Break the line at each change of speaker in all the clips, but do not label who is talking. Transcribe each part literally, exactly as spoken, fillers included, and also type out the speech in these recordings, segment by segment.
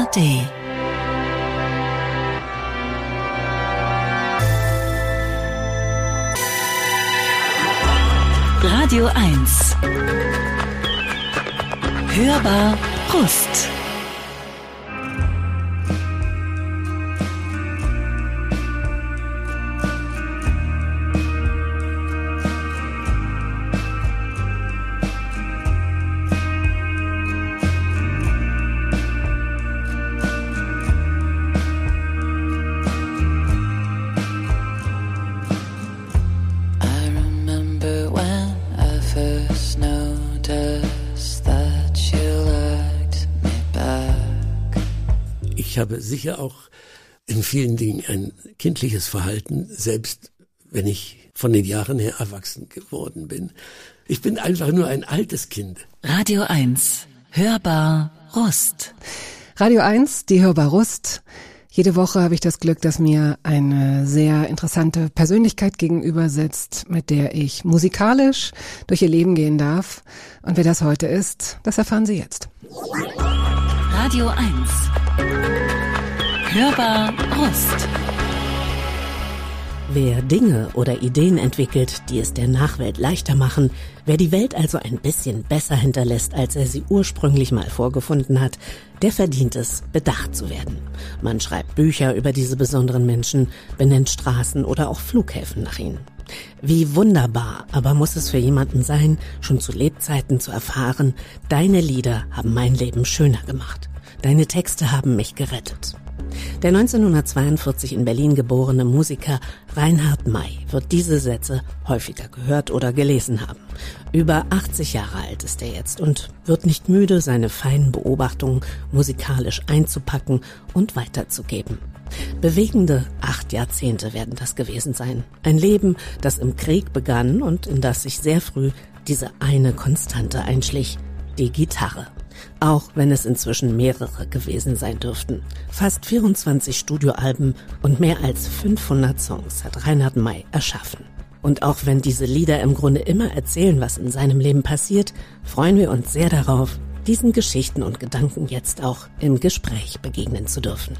A R D. Radio eins. Hörbar Rust.
Ich habe sicher auch in vielen Dingen ein kindliches Verhalten, selbst wenn ich von den Jahren her erwachsen geworden bin. Ich bin einfach nur ein altes Kind.
Radio eins, Hörbar Rust.
Radio eins, die Hörbar Rust. Jede Woche habe ich das Glück, dass mir eine sehr interessante Persönlichkeit gegenüber sitzt, mit der ich musikalisch durch ihr Leben gehen darf. Und wer das heute ist, das erfahren Sie jetzt.
Radio eins. Hörbar Rust.
Wer Dinge oder Ideen entwickelt, die es der Nachwelt leichter machen, wer die Welt also ein bisschen besser hinterlässt, als er sie ursprünglich mal vorgefunden hat, der verdient es, bedacht zu werden. Man schreibt Bücher über diese besonderen Menschen, benennt Straßen oder auch Flughäfen nach ihnen. Wie wunderbar aber muss es für jemanden sein, schon zu Lebzeiten zu erfahren, deine Lieder haben mein Leben schöner gemacht. Deine Texte haben mich gerettet. Der neunzehnhundertzweiundvierzig in Berlin geborene Musiker Reinhard May wird diese Sätze häufiger gehört oder gelesen haben. Über achtzig Jahre alt ist er jetzt und wird nicht müde, seine feinen Beobachtungen musikalisch einzupacken und weiterzugeben. Bewegende acht Jahrzehnte werden das gewesen sein. Ein Leben, das im Krieg begann und in das sich sehr früh diese eine Konstante einschlich: die Gitarre. Auch wenn es inzwischen mehrere gewesen sein dürften. Fast vierundzwanzig Studioalben und mehr als fünfhundert Songs hat Reinhard May erschaffen. Und auch wenn diese Lieder im Grunde immer erzählen, was in seinem Leben passiert, freuen wir uns sehr darauf, diesen Geschichten und Gedanken jetzt auch im Gespräch begegnen zu dürfen.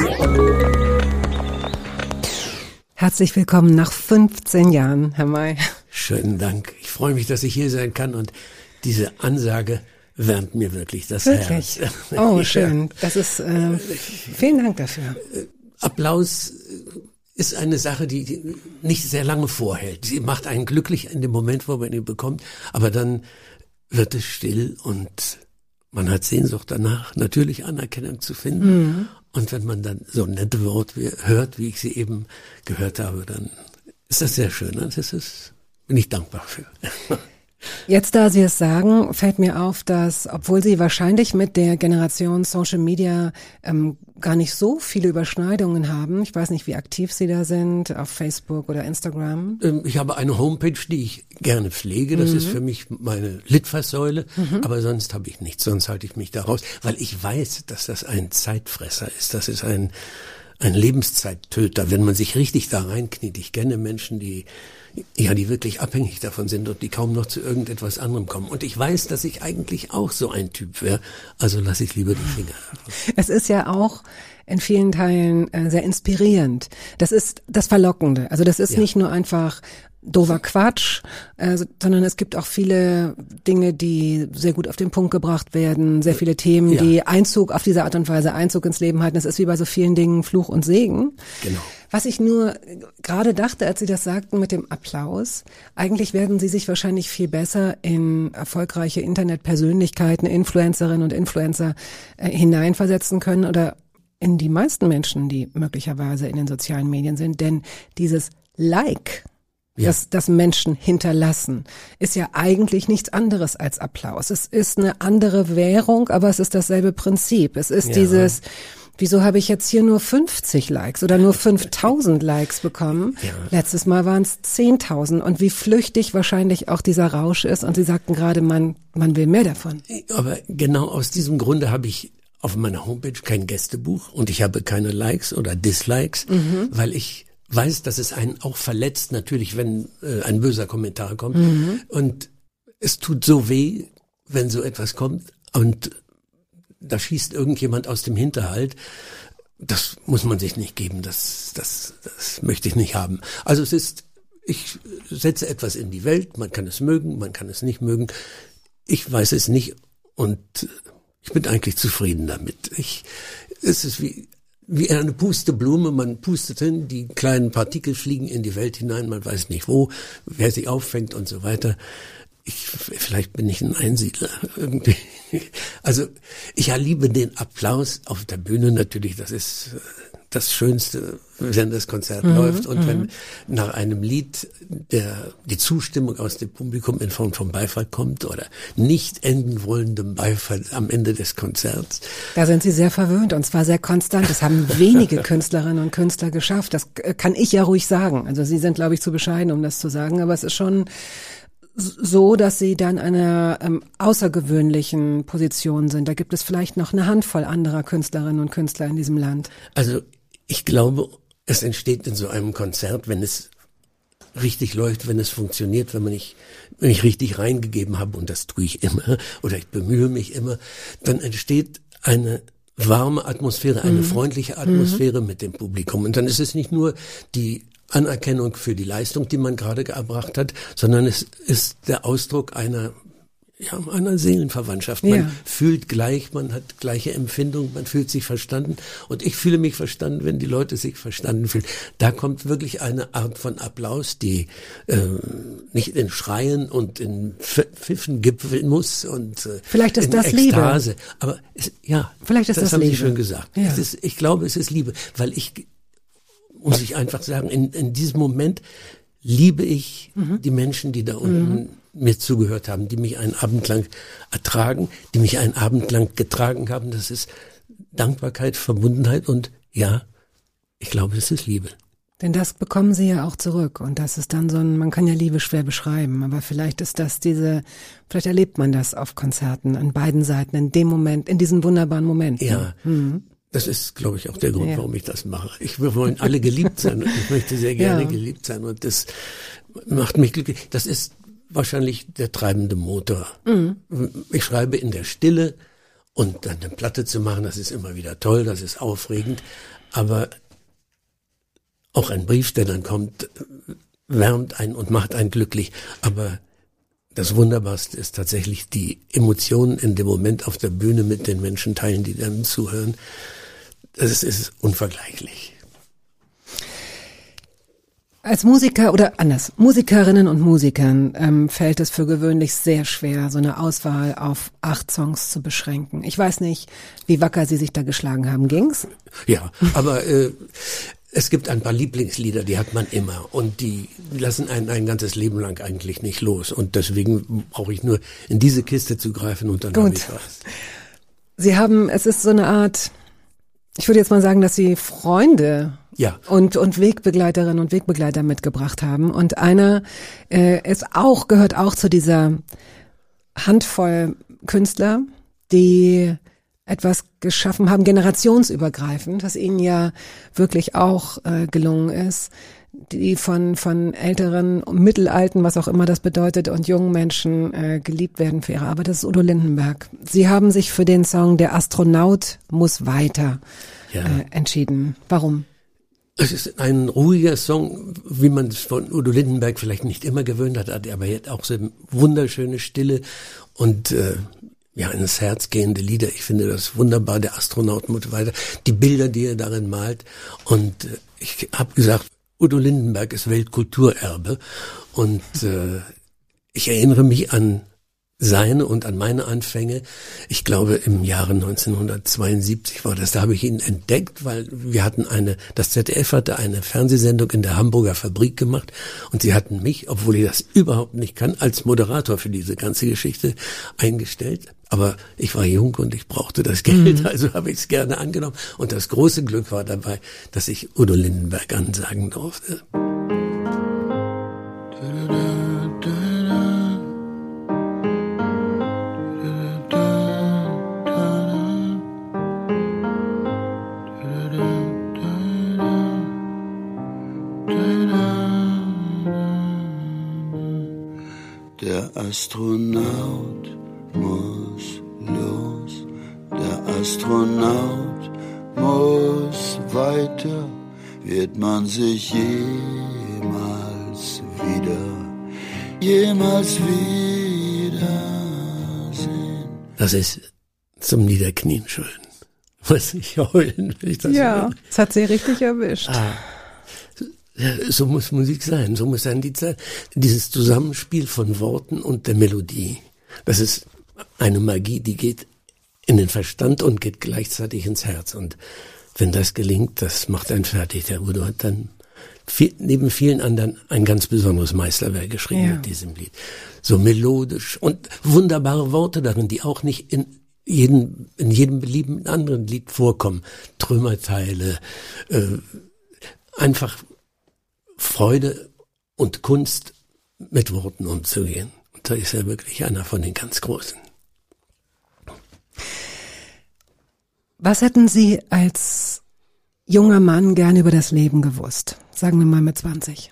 Herzlich willkommen nach fünfzehn Jahren, Herr May.
Schönen Dank. Ich freue mich, dass ich hier sein kann, und diese Ansage wärmt mir wirklich das
wirklich?
Herz.
Oh, schön. Das ist, äh, vielen Dank dafür.
Applaus ist eine Sache, die nicht sehr lange vorhält. Sie macht einen glücklich in dem Moment, wo man ihn bekommt, aber dann wird es still und man hat Sehnsucht danach, natürlich Anerkennung zu finden. Mhm. Und wenn man dann so nette Worte hört, wie ich sie eben gehört habe, dann ist das sehr schön. Das ist, bin ich dankbar für.
Jetzt, da Sie es sagen, fällt mir auf, dass, obwohl Sie wahrscheinlich mit der Generation Social Media ähm, gar nicht so viele Überschneidungen haben, ich weiß nicht, wie aktiv Sie da sind, auf Facebook oder Instagram.
Ähm, ich habe eine Homepage, die ich gerne pflege, das mhm. ist für mich meine Litfaßsäule, mhm. aber sonst habe ich nichts, sonst halte ich mich da raus, weil ich weiß, dass das ein Zeitfresser ist, das ist ein, ein Lebenszeittöter, wenn man sich richtig da reinkniet. Ich kenne Menschen, die Ja, die wirklich abhängig davon sind und die kaum noch zu irgendetwas anderem kommen. Und ich weiß, dass ich eigentlich auch so ein Typ wäre. Also lasse ich lieber die Finger.
Es ist ja auch in vielen Teilen äh, sehr inspirierend. Das ist das Verlockende. Also das ist ja nicht nur einfach doofer Quatsch, äh, sondern es gibt auch viele Dinge, die sehr gut auf den Punkt gebracht werden, sehr viele Themen, ja. die Einzug auf diese Art und Weise Einzug ins Leben halten. Das ist wie bei so vielen Dingen Fluch und Segen.
Genau.
Was ich nur gerade dachte, als Sie das sagten mit dem Applaus, eigentlich werden Sie sich wahrscheinlich viel besser in erfolgreiche Internetpersönlichkeiten, Influencerinnen und Influencer äh, hineinversetzen können oder in die meisten Menschen, die möglicherweise in den sozialen Medien sind, denn dieses Like, ja. das, das Menschen hinterlassen, ist ja eigentlich nichts anderes als Applaus. Es ist eine andere Währung, aber es ist dasselbe Prinzip. Es ist ja. dieses, wieso habe ich jetzt hier nur fünfzig Likes oder nur fünftausend Likes bekommen? Ja. Letztes Mal waren es zehntausend, und wie flüchtig wahrscheinlich auch dieser Rausch ist. Und Sie sagten gerade, man, man will mehr davon.
Aber genau aus diesem Grunde habe ich auf meiner Homepage kein Gästebuch und ich habe keine Likes oder Dislikes, mhm. weil ich weiß, dass es einen auch verletzt, natürlich, wenn äh, ein böser Kommentar kommt. Mhm. Und es tut so weh, wenn so etwas kommt. Und da schießt irgendjemand aus dem Hinterhalt. Das muss man sich nicht geben, das, das, das möchte ich nicht haben. Also es ist, ich setze etwas in die Welt, man kann es mögen, man kann es nicht mögen. Ich weiß es nicht und ich bin eigentlich zufrieden damit. Ich, es ist wie, wie eine Pusteblume, man pustet hin, die kleinen Partikel fliegen in die Welt hinein, man weiß nicht wo, wer sie auffängt und so weiter. Ich, vielleicht bin ich ein Einsiedler irgendwie. Also ich liebe den Applaus auf der Bühne natürlich, das ist das Schönste, wenn das Konzert mhm, läuft und mhm. wenn nach einem Lied der die Zustimmung aus dem Publikum in Form von Beifall kommt oder nicht enden wollendem Beifall am Ende des Konzerts.
Da sind Sie sehr verwöhnt und zwar sehr konstant. Das haben wenige Künstlerinnen und Künstler geschafft. Das kann ich ja ruhig sagen. Also Sie sind, glaube ich, zu bescheiden, um das zu sagen, aber es ist schon so, dass Sie dann einer ähm, außergewöhnlichen Position sind. Da gibt es vielleicht noch eine Handvoll anderer Künstlerinnen und Künstler in diesem Land.
Also ich glaube, es entsteht in so einem Konzert, wenn es richtig läuft, wenn es funktioniert, wenn man nicht, wenn ich richtig reingegeben habe, und das tue ich immer, oder ich bemühe mich immer, dann entsteht eine warme Atmosphäre, eine mhm. freundliche Atmosphäre mhm. mit dem Publikum. Und dann ist es nicht nur die Anerkennung für die Leistung, die man gerade erbracht hat, sondern es ist der Ausdruck einer, ja, einer Seelenverwandtschaft. Man ja. fühlt gleich, man hat gleiche Empfindung, man fühlt sich verstanden und ich fühle mich verstanden, wenn die Leute sich verstanden fühlen. Da kommt wirklich eine Art von Applaus, die äh, nicht in Schreien und in Pfiffen gipfeln muss und äh,
vielleicht ist
in
das
Ekstase.
Liebe.
Aber es, ja,
vielleicht ist das,
das haben
Liebe.
Sie schön gesagt.
Ja.
Es ist, ich glaube, es ist Liebe, weil ich muss ich einfach sagen, in, in diesem Moment liebe ich mhm. die Menschen, die da unten mhm. mir zugehört haben, die mich einen Abend lang ertragen, die mich einen Abend lang getragen haben. Das ist Dankbarkeit, Verbundenheit und ja, ich glaube, es ist Liebe.
Denn das bekommen Sie ja auch zurück und das ist dann so ein, man kann ja Liebe schwer beschreiben, aber vielleicht ist das diese, vielleicht erlebt man das auf Konzerten an beiden Seiten in dem Moment, in diesem wunderbaren Moment.
Ja, mhm. Das ist, glaube ich, auch der Grund, ja. warum ich das mache. Ich, wir wollen alle geliebt sein und ich möchte sehr gerne ja. geliebt sein und das macht mich glücklich. Das ist wahrscheinlich der treibende Motor. Mhm. Ich schreibe in der Stille und dann eine Platte zu machen, das ist immer wieder toll, das ist aufregend, aber auch ein Brief, der dann kommt, wärmt einen und macht einen glücklich, aber das Wunderbarste ist tatsächlich die Emotionen in dem Moment auf der Bühne mit den Menschen teilen, die dann zuhören. Das ist unvergleichlich.
Als Musiker oder anders, Musikerinnen und Musikern ähm, fällt es für gewöhnlich sehr schwer, so eine Auswahl auf acht Songs zu beschränken. Ich weiß nicht, wie wacker Sie sich da geschlagen haben. Ging's?
Ja, aber äh, es gibt ein paar Lieblingslieder, die hat man immer und die lassen einen ein ganzes Leben lang eigentlich nicht los und deswegen brauche ich nur in diese Kiste zu greifen und dann habe ich was.
Sie haben, es ist so eine Art, ich würde jetzt mal sagen, dass Sie Freunde
ja.
und und Wegbegleiterinnen und Wegbegleiter mitgebracht haben und einer äh, ist auch gehört auch zu dieser Handvoll Künstler, die etwas geschaffen haben, generationsübergreifend, was ihnen ja wirklich auch äh, gelungen ist, die von von älteren, mittelalten, was auch immer das bedeutet, und jungen Menschen äh, geliebt werden für ihre Arbeit. Das ist Udo Lindenberg. Sie haben sich für den Song Der Astronaut muss weiter ja. äh, entschieden. Warum?
Es ist ein ruhiger Song, wie man es von Udo Lindenberg vielleicht nicht immer gewöhnt hat, aber er hat auch so eine wunderschöne Stille und äh, ja, ins Herz gehende Lieder. Ich finde das wunderbar, der Astronaut muss weiter. Die Bilder, die er darin malt. Und äh, ich habe gesagt, Udo Lindenberg ist Weltkulturerbe. Und äh, ich erinnere mich an seine und an meine Anfänge. Ich glaube, im Jahre neunzehnhundertzweiundsiebzig war das. Da habe ich ihn entdeckt, weil wir hatten eine, das Z D F hatte eine Fernsehsendung in der Hamburger Fabrik gemacht und sie hatten mich, obwohl ich das überhaupt nicht kann, als Moderator für diese ganze Geschichte eingestellt. Aber ich war jung und ich brauchte das Geld, mhm. also habe ich es gerne angenommen. Und das große Glück war dabei, dass ich Udo Lindenberg ansagen durfte.
Der Astronaut muss los, der Astronaut muss weiter, wird man sich jemals wieder, jemals wiedersehen.
Das ist zum Niederknien schön. Muss ich heulen, wenn ich das
Ja,
höre.
das hat sie richtig erwischt.
Ah. Ja, so muss Musik sein, so muss ein Lied sein. Dieses Zusammenspiel von Worten und der Melodie, das ist eine Magie, die geht in den Verstand und geht gleichzeitig ins Herz. Und wenn das gelingt, das macht einen fertig. Der Udo hat dann viel, neben vielen anderen ein ganz besonderes Meisterwerk geschrieben
Ja.
mit diesem Lied. So melodisch und wunderbare Worte darin, die auch nicht in jedem, in jedem beliebenden anderen Lied vorkommen. Trümmerteile, äh, einfach Freude und Kunst mit Worten umzugehen. Und da ist er wirklich einer von den ganz Großen.
Was hätten Sie als junger Mann gerne über das Leben gewusst? Sagen wir mal mit zwanzig.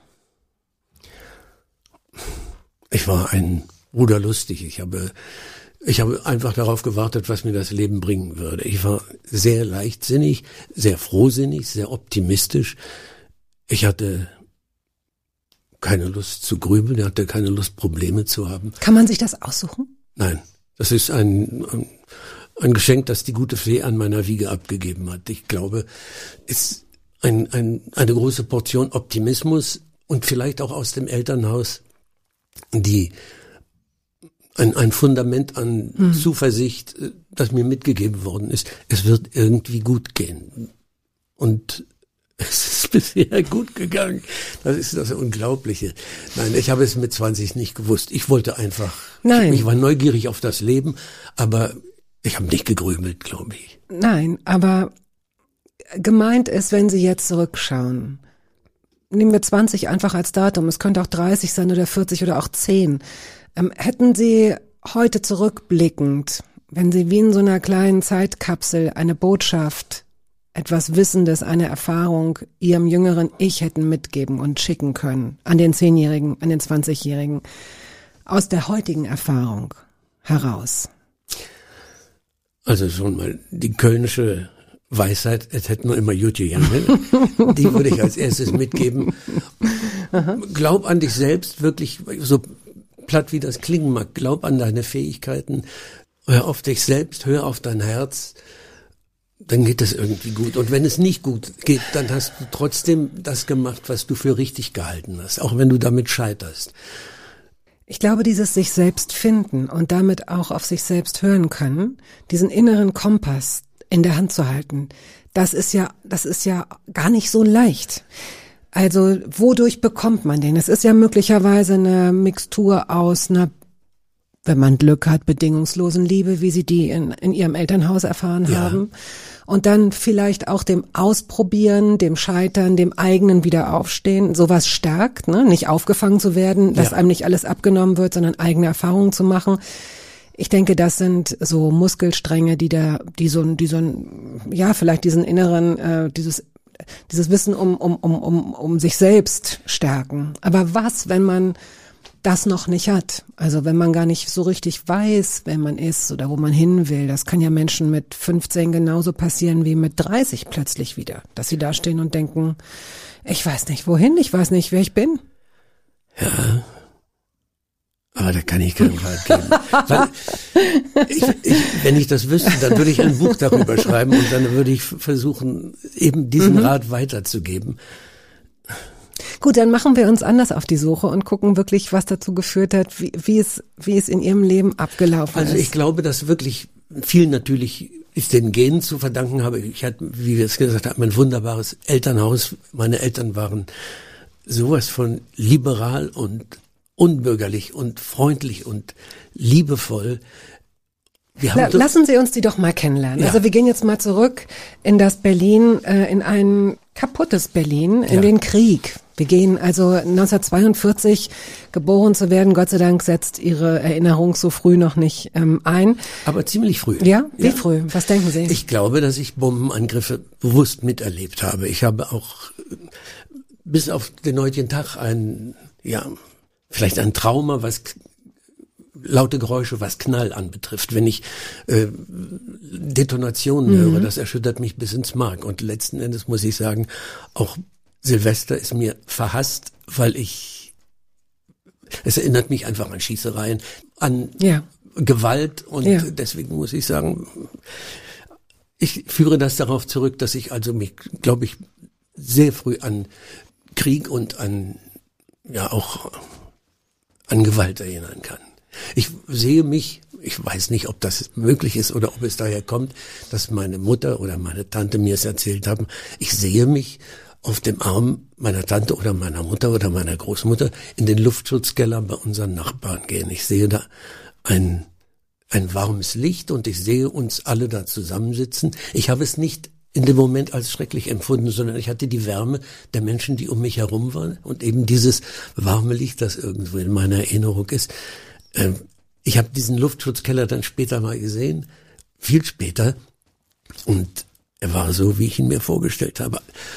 Ich war ein Bruder lustig. Ich habe, ich habe einfach darauf gewartet, was mir das Leben bringen würde. Ich war sehr leichtsinnig, sehr frohsinnig, sehr optimistisch. Ich hatte keine Lust zu grübeln, ich hatte keine Lust, Probleme zu haben.
Kann man sich das aussuchen?
Nein, das ist ein, ein, ein Geschenk, das die gute Fee an meiner Wiege abgegeben hat. Ich glaube, es ist ein, ein, eine große Portion Optimismus und vielleicht auch aus dem Elternhaus, die ein, ein Fundament an hm. Zuversicht, das mir mitgegeben worden ist. Es wird irgendwie gut gehen. Und es ist bisher gut gegangen. Das ist das Unglaubliche. Nein, ich habe es mit zwanzig nicht gewusst. Ich wollte einfach,
Nein.
ich war neugierig auf das Leben, aber ich habe nicht gegrübelt, glaube ich.
Nein, aber gemeint ist, wenn Sie jetzt zurückschauen, nehmen wir zwanzig einfach als Datum, es könnte auch dreißig sein oder vierzig oder auch zehn. Ähm, hätten Sie heute zurückblickend, wenn Sie wie in so einer kleinen Zeitkapsel eine Botschaft, etwas Wissendes, eine Erfahrung Ihrem jüngeren Ich hätten mitgeben und schicken können, an den Zehnjährigen, an den Zwanzigjährigen, aus der heutigen Erfahrung heraus?
Also schon mal die kölnische Weisheit, es hätte nur immer Jut gegangen. Die würde ich als erstes mitgeben. Glaub an dich selbst, wirklich so platt wie das klingen mag. Glaub an deine Fähigkeiten. Hör auf dich selbst, hör auf dein Herz. Dann geht das irgendwie gut. Und wenn es nicht gut geht, dann hast du trotzdem das gemacht, was du für richtig gehalten hast, auch wenn du damit scheiterst.
Ich glaube, dieses sich selbst finden und damit auch auf sich selbst hören können, diesen inneren Kompass in der Hand zu halten, das ist ja, das ist ja gar nicht so leicht. Also, wodurch bekommt man den? Es ist ja möglicherweise eine Mixtur aus einer, wenn man Glück hat, bedingungslosen Liebe, wie Sie die in, in Ihrem Elternhaus erfahren
Ja.
haben. Und dann vielleicht auch dem Ausprobieren, dem Scheitern, dem eigenen Wiederaufstehen. Sowas stärkt, ne? Nicht aufgefangen zu werden, dass
Ja.
einem nicht alles abgenommen wird, sondern eigene Erfahrungen zu machen. Ich denke, das sind so Muskelstränge, die der, die so ein, die so ein, ja, vielleicht diesen inneren, äh, dieses, dieses Wissen um, um, um, um, um sich selbst stärken. Aber was, wenn man das noch nicht hat? Also wenn man gar nicht so richtig weiß, wer man ist oder wo man hin will. Das kann ja Menschen mit fünfzehn genauso passieren wie mit dreißig plötzlich wieder. Dass sie da stehen und denken, ich weiß nicht wohin, ich weiß nicht, wer ich bin.
Ja, aber da kann ich keinen Rat geben. Weil ich, ich, wenn ich das wüsste, dann würde ich ein Buch darüber schreiben und dann würde ich versuchen, eben diesen
Mhm.
Rat weiterzugeben.
Gut, dann machen wir uns anders auf die Suche und gucken wirklich, was dazu geführt hat, wie, wie es, wie es in Ihrem Leben abgelaufen
Also
ist.
ich glaube, dass wirklich viel natürlich ist den Genen zu verdanken habe. Ich hatte, wie wir es gesagt haben, ein wunderbares Elternhaus. Meine Eltern waren sowas von liberal und unbürgerlich und freundlich und liebevoll. Wir haben
La- Lassen Sie uns die doch mal kennenlernen.
Ja.
Also wir gehen jetzt mal zurück in das Berlin, äh, in ein kaputtes Berlin, in
Ja.
den Krieg. Wir gehen also neunzehnhundertzweiundvierzig geboren zu werden. Gott sei Dank setzt Ihre Erinnerung so früh noch nicht ähm, ein.
aber ziemlich früh.
Ja, wie früh? Was denken Sie?
Ich glaube, dass ich Bombenangriffe bewusst miterlebt habe. Ich habe auch äh, bis auf den heutigen Tag ein, ja, vielleicht ein Trauma, was laute Geräusche, was Knall anbetrifft. Wenn ich äh, Detonationen
Mhm.
höre, das erschüttert mich bis ins Mark. Und letzten Endes muss ich sagen, auch Silvester ist mir verhasst, weil ich, es erinnert mich einfach an Schießereien, an
Ja.
Gewalt und
Ja.
deswegen muss ich sagen, ich führe das darauf zurück, dass ich also mich, glaube ich, sehr früh an Krieg und an, ja auch an Gewalt erinnern kann. Ich sehe mich, ich weiß nicht, ob das möglich ist oder ob es daher kommt, dass meine Mutter oder meine Tante mir es erzählt haben, ich sehe mich auf dem Arm meiner Tante oder meiner Mutter oder meiner Großmutter in den Luftschutzkeller bei unseren Nachbarn gehen. Ich sehe da ein, ein warmes Licht und ich sehe uns alle da zusammensitzen. Ich habe es nicht in dem Moment als schrecklich empfunden, sondern ich hatte die Wärme der Menschen, die um mich herum waren und eben dieses warme Licht, das irgendwo in meiner Erinnerung ist. Ähm, ich habe diesen Luftschutzkeller dann später mal gesehen, viel später, und er war so, wie ich ihn mir vorgestellt habe.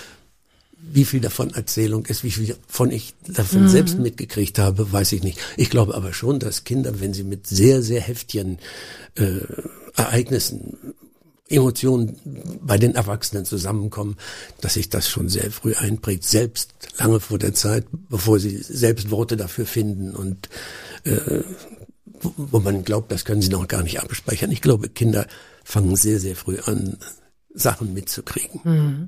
Wie viel davon Erzählung ist, wie viel davon ich davon mhm. selbst mitgekriegt habe, weiß ich nicht. Ich glaube aber schon, dass Kinder, wenn sie mit sehr, sehr heftigen äh, Ereignissen, Emotionen bei den Erwachsenen zusammenkommen, dass sich das schon sehr früh einprägt, selbst lange vor der Zeit, bevor sie selbst Worte dafür finden und äh, wo, wo man glaubt, das können sie noch gar nicht abspeichern. Ich glaube, Kinder fangen sehr, sehr früh an, Sachen mitzukriegen.
Mhm.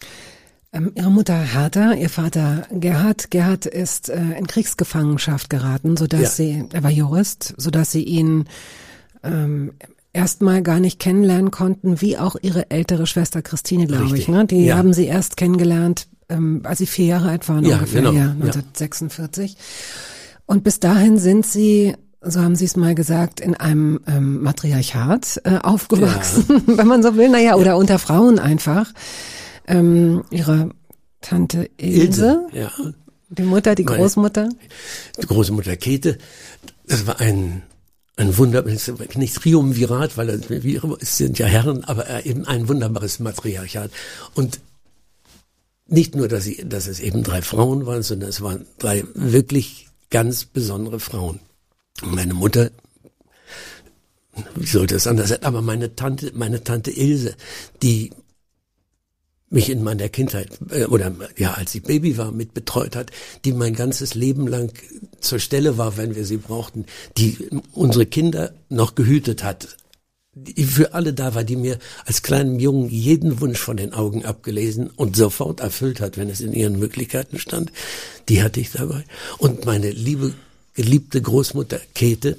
Ähm, Ihre Mutter Hertha, Ihr Vater Gerhard. Gerhard ist äh, in Kriegsgefangenschaft geraten, sodass
Ja.
sie, er war Jurist, sodass sie ihn ähm, erstmal gar nicht kennenlernen konnten, wie auch ihre ältere Schwester Christine, glaube ich.
Richtig.
Ne? Die
Ja.
haben sie erst kennengelernt, ähm, als sie vier Jahre alt waren,
Ja,
ungefähr,
genau.
ja,
Ja.
neunzehnhundertsechsundvierzig. Und bis dahin sind sie, so haben sie es mal gesagt, in einem ähm, Matriarchat äh, aufgewachsen, ja. wenn man so will, naja, oder unter Frauen einfach. Ähm, ihre Tante Ilse,
Ilse, ja.
die Mutter, die
Meine-
Großmutter.
Die Großmutter Käthe, das war ein ein Wunder, nicht Triumvirat, weil das, wie immer, es sind ja Herren, aber eben ein wunderbares Matriarchat. Und nicht nur, dass, sie, dass es eben drei Frauen waren, sondern es waren drei wirklich ganz besondere Frauen. Meine Mutter, wie sollte es anders sein, aber meine Tante, meine Tante Ilse, die mich in meiner Kindheit, äh, oder ja, als ich Baby war, mit betreut hat, die mein ganzes Leben lang zur Stelle war, wenn wir sie brauchten, die unsere Kinder noch gehütet hat, die für alle da war, die mir als kleinem Jungen jeden Wunsch von den Augen abgelesen und sofort erfüllt hat, wenn es in ihren Möglichkeiten stand, die hatte ich dabei. Und meine liebe, geliebte Großmutter Käthe,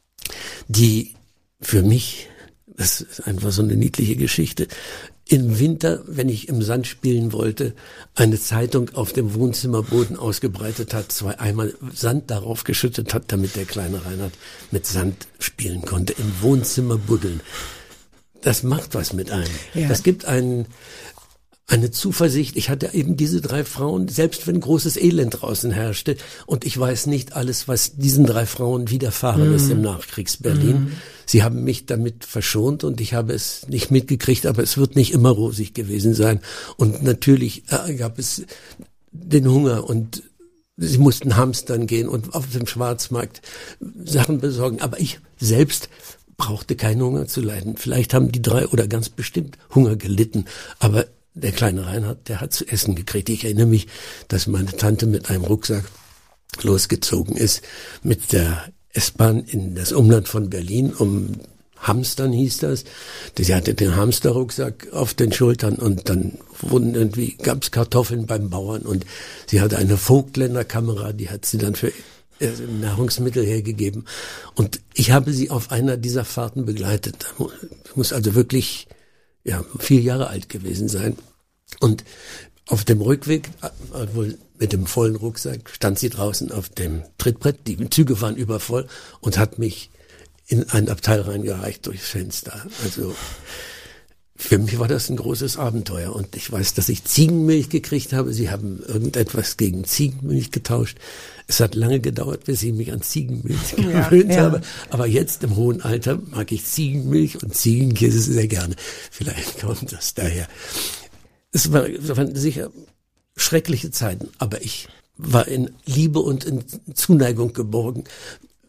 die für mich, das ist einfach so eine niedliche Geschichte, im Winter, wenn ich im Sand spielen wollte, eine Zeitung auf dem Wohnzimmerboden ausgebreitet hat, zwei Eimer Sand darauf geschüttet hat, damit der kleine Reinhard mit Sand spielen konnte. Im Wohnzimmer buddeln. Das macht was mit einem.
Ja.
Das gibt einen, eine Zuversicht. Ich hatte eben diese drei Frauen, selbst wenn großes Elend draußen herrschte, und ich weiß nicht alles, was diesen drei Frauen widerfahren mm. ist im Nachkriegsberlin. Mm. Sie haben mich damit verschont und ich habe es nicht mitgekriegt, aber es wird nicht immer rosig gewesen sein. Und natürlich äh, gab es den Hunger und sie mussten hamstern gehen und auf dem Schwarzmarkt Sachen besorgen. Aber ich selbst brauchte keinen Hunger zu leiden. Vielleicht haben die drei oder ganz bestimmt Hunger gelitten, aber der kleine Reinhard, der hat zu essen gekriegt. Ich erinnere mich, dass meine Tante mit einem Rucksack losgezogen ist, mit der S-Bahn in das Umland von Berlin, um Hamstern hieß das. Sie hatte den Hamsterrucksack auf den Schultern und dann wurden irgendwie, gab's Kartoffeln beim Bauern und sie hatte eine Vogtländer Kamera, die hat sie dann für Nahrungsmittel hergegeben. Und ich habe sie auf einer dieser Fahrten begleitet. Ich muss also wirklich, ja, vier Jahre alt gewesen sein. Und auf dem Rückweg, wohl mit dem vollen Rucksack, stand sie draußen auf dem Trittbrett. Die Züge waren übervoll und hat mich in ein Abteil reingereicht durchs Fenster. Also für mich war das ein großes Abenteuer. Und ich weiß, dass ich Ziegenmilch gekriegt habe. Sie haben irgendetwas gegen Ziegenmilch getauscht. Es hat lange gedauert, bis ich mich an Ziegenmilch gewöhnt ja, ja. habe. Aber jetzt im hohen Alter mag ich Ziegenmilch und Ziegenkäse sehr gerne. Vielleicht kommt das daher. Es war, es waren sicher schreckliche Zeiten, aber ich war in Liebe und in Zuneigung geborgen.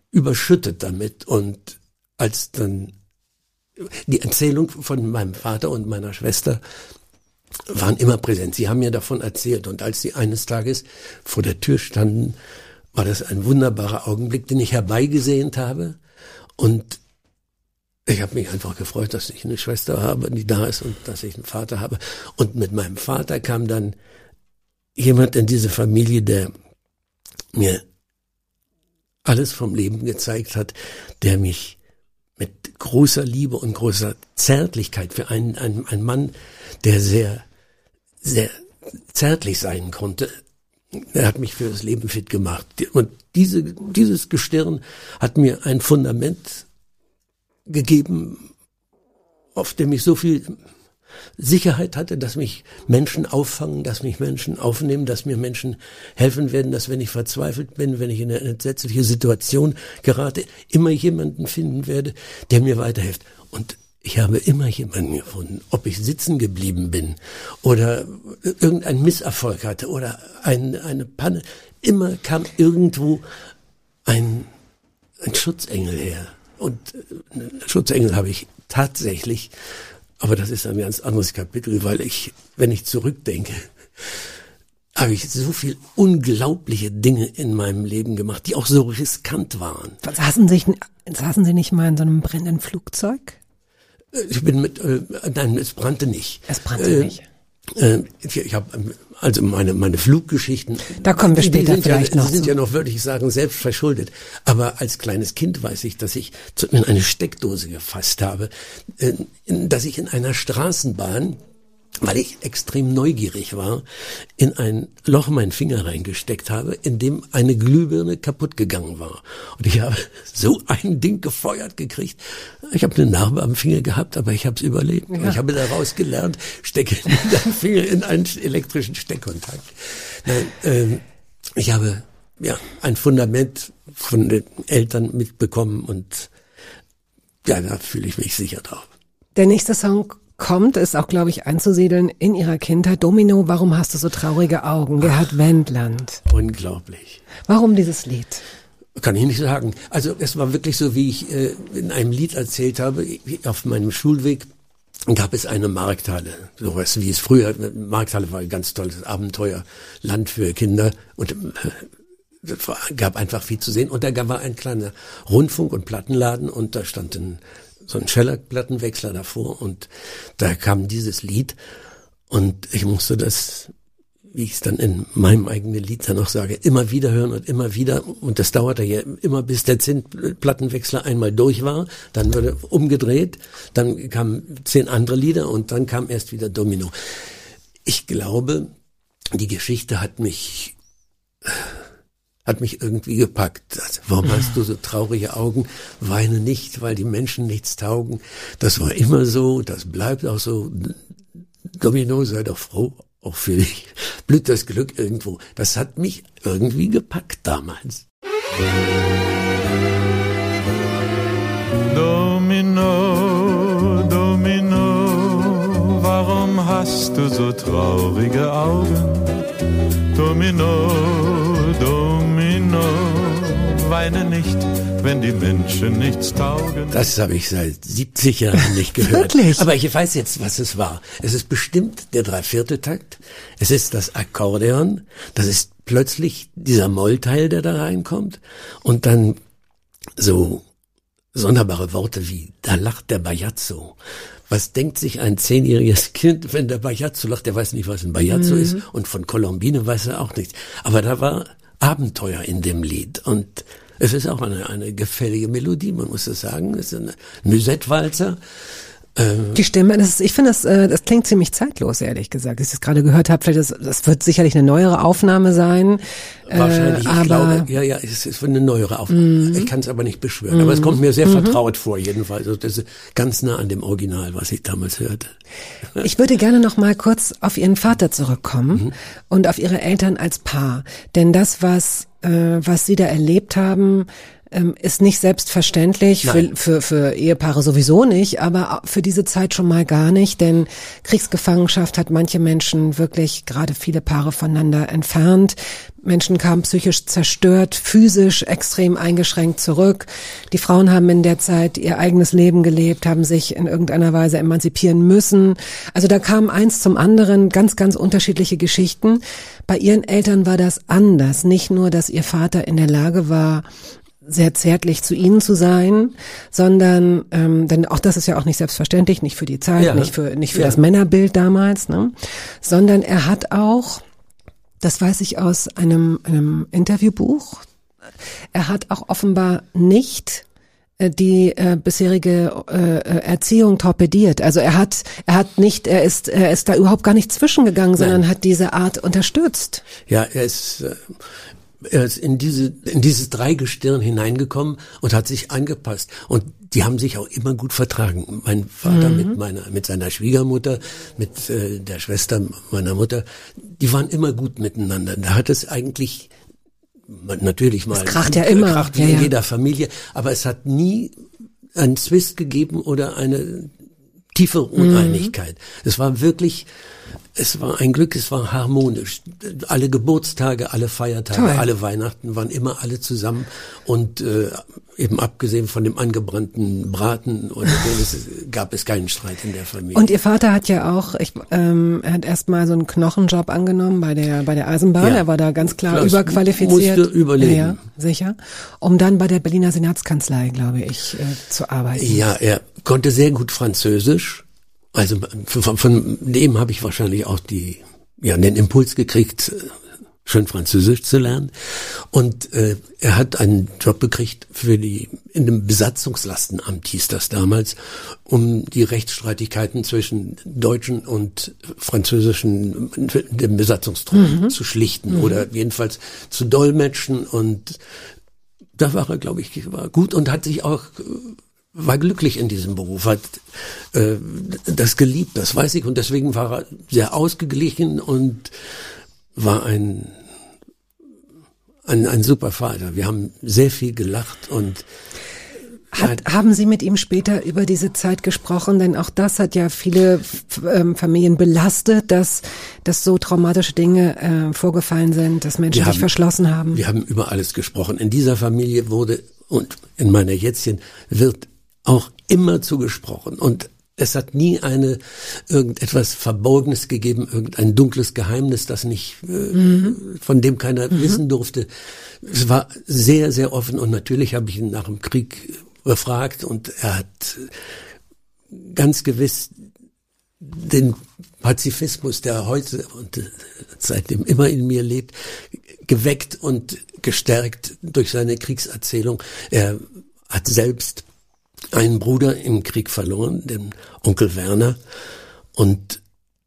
überschüttet damit. Und als dann die Erzählung von meinem Vater und meiner Schwester waren immer präsent. Sie haben mir davon erzählt. Und als sie eines Tages vor der Tür standen, war das ein wunderbarer Augenblick, den ich herbeigesehnt habe. Und ich habe mich einfach gefreut, dass ich eine Schwester habe, die da ist, und dass ich einen Vater habe. Und mit meinem Vater kam dann jemand in diese Familie, der mir alles vom Leben gezeigt hat, der mich mit großer Liebe und großer Zärtlichkeit für einen, einen, einen Mann, der sehr, sehr zärtlich sein konnte, er hat mich für das Leben fit gemacht. Und diese, dieses Gestirn hat mir ein Fundament gegeben, auf dem ich so viel Sicherheit hatte, dass mich Menschen auffangen, dass mich Menschen aufnehmen, dass mir Menschen helfen werden, dass wenn ich verzweifelt bin, wenn ich in eine entsetzliche Situation gerate, immer jemanden finden werde, der mir weiterhilft. Und ich habe immer jemanden gefunden, ob ich sitzen geblieben bin oder irgendein Misserfolg hatte oder ein, eine Panne. Immer kam irgendwo ein, ein Schutzengel her. Und einen Schutzengel habe ich tatsächlich, aber das ist ein ganz anderes Kapitel, weil ich, wenn ich zurückdenke, habe ich so viel unglaubliche Dinge in meinem Leben gemacht, die auch so riskant waren.
Saßen Sie, saßen Sie nicht mal in so einem brennenden Flugzeug?
Ich bin mit, äh, nein, es brannte nicht.
Es brannte äh, nicht.
Äh, ich ich habe also meine meine Fluggeschichten.
Da kommen wir später
die
vielleicht
ja,
noch.
Die sind
zu.
ja noch, würde ich sagen, selbst verschuldet. Aber als kleines Kind weiß ich, dass ich in eine Steckdose gefasst habe, äh, dass ich in einer Straßenbahn, weil ich extrem neugierig war, in ein Loch meinen Finger reingesteckt habe, in dem eine Glühbirne kaputt gegangen war. Und ich habe so ein Ding gefeuert gekriegt. Ich habe eine Narbe am Finger gehabt, aber ich habe es überlebt. Ja. Ich habe daraus gelernt, stecke den Finger in einen elektrischen Steckkontakt. Nein, ähm, ich habe ja ein Fundament von den Eltern mitbekommen und ja, da fühle ich mich sicher drauf.
Der nächste Song kommt, ist auch, glaube ich, einzusiedeln in Ihrer Kindheit. Domino, warum hast du so traurige Augen? Gerhard Wendland.
Unglaublich.
Warum dieses Lied?
Kann ich nicht sagen. Also es war wirklich so, wie ich äh, in einem Lied erzählt habe, auf meinem Schulweg gab es eine Markthalle, sowas wie es früher, Markthalle war ein ganz tolles Abenteuerland für Kinder und äh, es gab einfach viel zu sehen. Und da war ein kleiner Rundfunk- und Plattenladen und da stand ein so ein Scheller-Plattenwechsler davor und da kam dieses Lied und ich musste das, wie ich es dann in meinem eigenen Lied dann auch sage, immer wieder hören und immer wieder und das dauerte ja immer, bis der Zehn-Plattenwechsler einmal durch war, dann wurde umgedreht, dann kamen zehn andere Lieder und dann kam erst wieder Domino. Ich glaube, die Geschichte hat mich hat mich irgendwie gepackt. Also, warum hast du so traurige Augen? Weine nicht, weil die Menschen nichts taugen. Das war immer so, das bleibt auch so. Domino, sei doch froh, auch für dich blüht das Glück irgendwo. Das hat mich irgendwie gepackt damals.
Domino, Domino, warum hast du so traurige Augen? Domino, Domino, weine nicht, wenn die Menschen nichts taugen.
Das habe ich seit siebzig Jahren nicht gehört.
Wirklich?
Aber ich weiß jetzt, was es war. Es ist bestimmt der Dreivierteltakt. Es ist das Akkordeon. Das ist plötzlich dieser Mollteil, der da reinkommt. Und dann so sonderbare Worte wie, da lacht der Bajazzo. Was denkt sich ein zehnjähriges Kind, wenn der Bajazzo lacht? Der weiß nicht, was ein Bajazzo mhm. ist. Und von Colombine weiß er auch nichts. Aber da war Abenteuer in dem Lied. Und es ist auch eine, eine gefällige Melodie, man muss es sagen. Es ist eine Musette-Walzer. Ähm
Die Stimme, das ist, ich finde, das, das klingt ziemlich zeitlos, ehrlich gesagt. Als ich es gerade gehört habe, vielleicht das, das wird sicherlich eine neuere Aufnahme sein.
Wahrscheinlich,
äh,
ich
aber
glaube, ja, ja, es ist eine neuere Aufnahme. Mm. Ich kann es aber nicht beschwören. Mm. Aber es kommt mir sehr mm. vertraut vor, jedenfalls. Also das ist ganz nah an dem Original, was ich damals hörte.
Ich würde gerne noch mal kurz auf Ihren Vater zurückkommen mhm. und auf Ihre Eltern als Paar. Denn das, was, äh, was Sie da erlebt haben, ähm, ist nicht selbstverständlich, für, für, für Ehepaare sowieso nicht, aber für diese Zeit schon mal gar nicht, denn Kriegsgefangenschaft hat manche Menschen wirklich, gerade viele Paare voneinander entfernt. Menschen kamen psychisch zerstört, physisch extrem eingeschränkt zurück. Die Frauen haben in der Zeit ihr eigenes Leben gelebt, haben sich in irgendeiner Weise emanzipieren müssen. Also da kam eins zum anderen, ganz, ganz unterschiedliche Geschichten. Bei ihren Eltern war das anders. Nicht nur, dass ihr Vater in der Lage war, sehr zärtlich zu ihnen zu sein, sondern, ähm, denn auch das ist ja auch nicht selbstverständlich, nicht für die Zeit, ja. nicht für nicht für ja. das Männerbild damals, ne? Sondern er hat auch, das weiß ich aus einem, einem Interviewbuch, er hat auch offenbar nicht äh, die äh, bisherige äh, Erziehung torpediert. Also er hat, er hat nicht, er ist, er ist da überhaupt gar nicht zwischengegangen, sondern Nein. hat diese Art unterstützt.
Ja, er ist äh Er ist in diese, in dieses Dreigestirn hineingekommen und hat sich angepasst. Und die haben sich auch immer gut vertragen. Mein Vater mhm. mit meiner, mit seiner Schwiegermutter, mit äh, der Schwester meiner Mutter, die waren immer gut miteinander. Da hat es eigentlich, natürlich mal,
es kracht ja immer,
kracht wie ja, in ja. jeder Familie, aber es hat nie einen Zwist gegeben oder eine tiefe Uneinigkeit. Mhm. Es war wirklich, es war ein Glück, es war harmonisch. Alle Geburtstage, alle Feiertage, Toll. alle Weihnachten waren immer alle zusammen und äh, eben abgesehen von dem angebrannten Braten oder es, gab es keinen Streit in der Familie.
Und Ihr Vater hat ja auch, ich, ähm, er hat erstmal so einen Knochenjob angenommen bei der bei der Eisenbahn. Ja. Er war da ganz klar Klaus überqualifiziert.
Musste überleben.
Ja, sicher. Um dann bei der Berliner Senatskanzlei, glaube ich, äh, zu arbeiten.
Ja, er konnte sehr gut Französisch. Also von, von dem habe ich wahrscheinlich auch die, ja, den Impuls gekriegt, schön Französisch zu lernen. Und äh, er hat einen Job gekriegt für die, in dem Besatzungslastenamt hieß das damals, um die Rechtsstreitigkeiten zwischen deutschen und französischen, den Besatzungstruppen mhm. zu schlichten mhm. oder jedenfalls zu dolmetschen. Und da war er, glaube ich, war gut und hat sich auch war glücklich in diesem Beruf, hat äh, das geliebt, das weiß ich, und deswegen war er sehr ausgeglichen und war ein ein, ein super Vater. Wir haben sehr viel gelacht und
Hat, haben Sie mit ihm später über diese Zeit gesprochen? Denn auch das hat ja viele ähm, Familien belastet, dass, dass so traumatische Dinge äh, vorgefallen sind, dass Menschen
haben,
sich verschlossen haben.
Wir haben über alles gesprochen. In dieser Familie wurde, und in meiner jetzigen, wird auch immer zugesprochen. Und es hat nie eine irgendetwas Verborgenes gegeben, irgendein dunkles Geheimnis, das nicht äh, mhm. von dem keiner mhm. wissen durfte. Es war sehr, sehr offen und natürlich habe ich ihn nach dem Krieg befragt und er hat ganz gewiss den Pazifismus, der heute und seitdem immer in mir lebt, geweckt und gestärkt durch seine Kriegserzählung. Er hat selbst einen Bruder im Krieg verloren, den Onkel Werner, und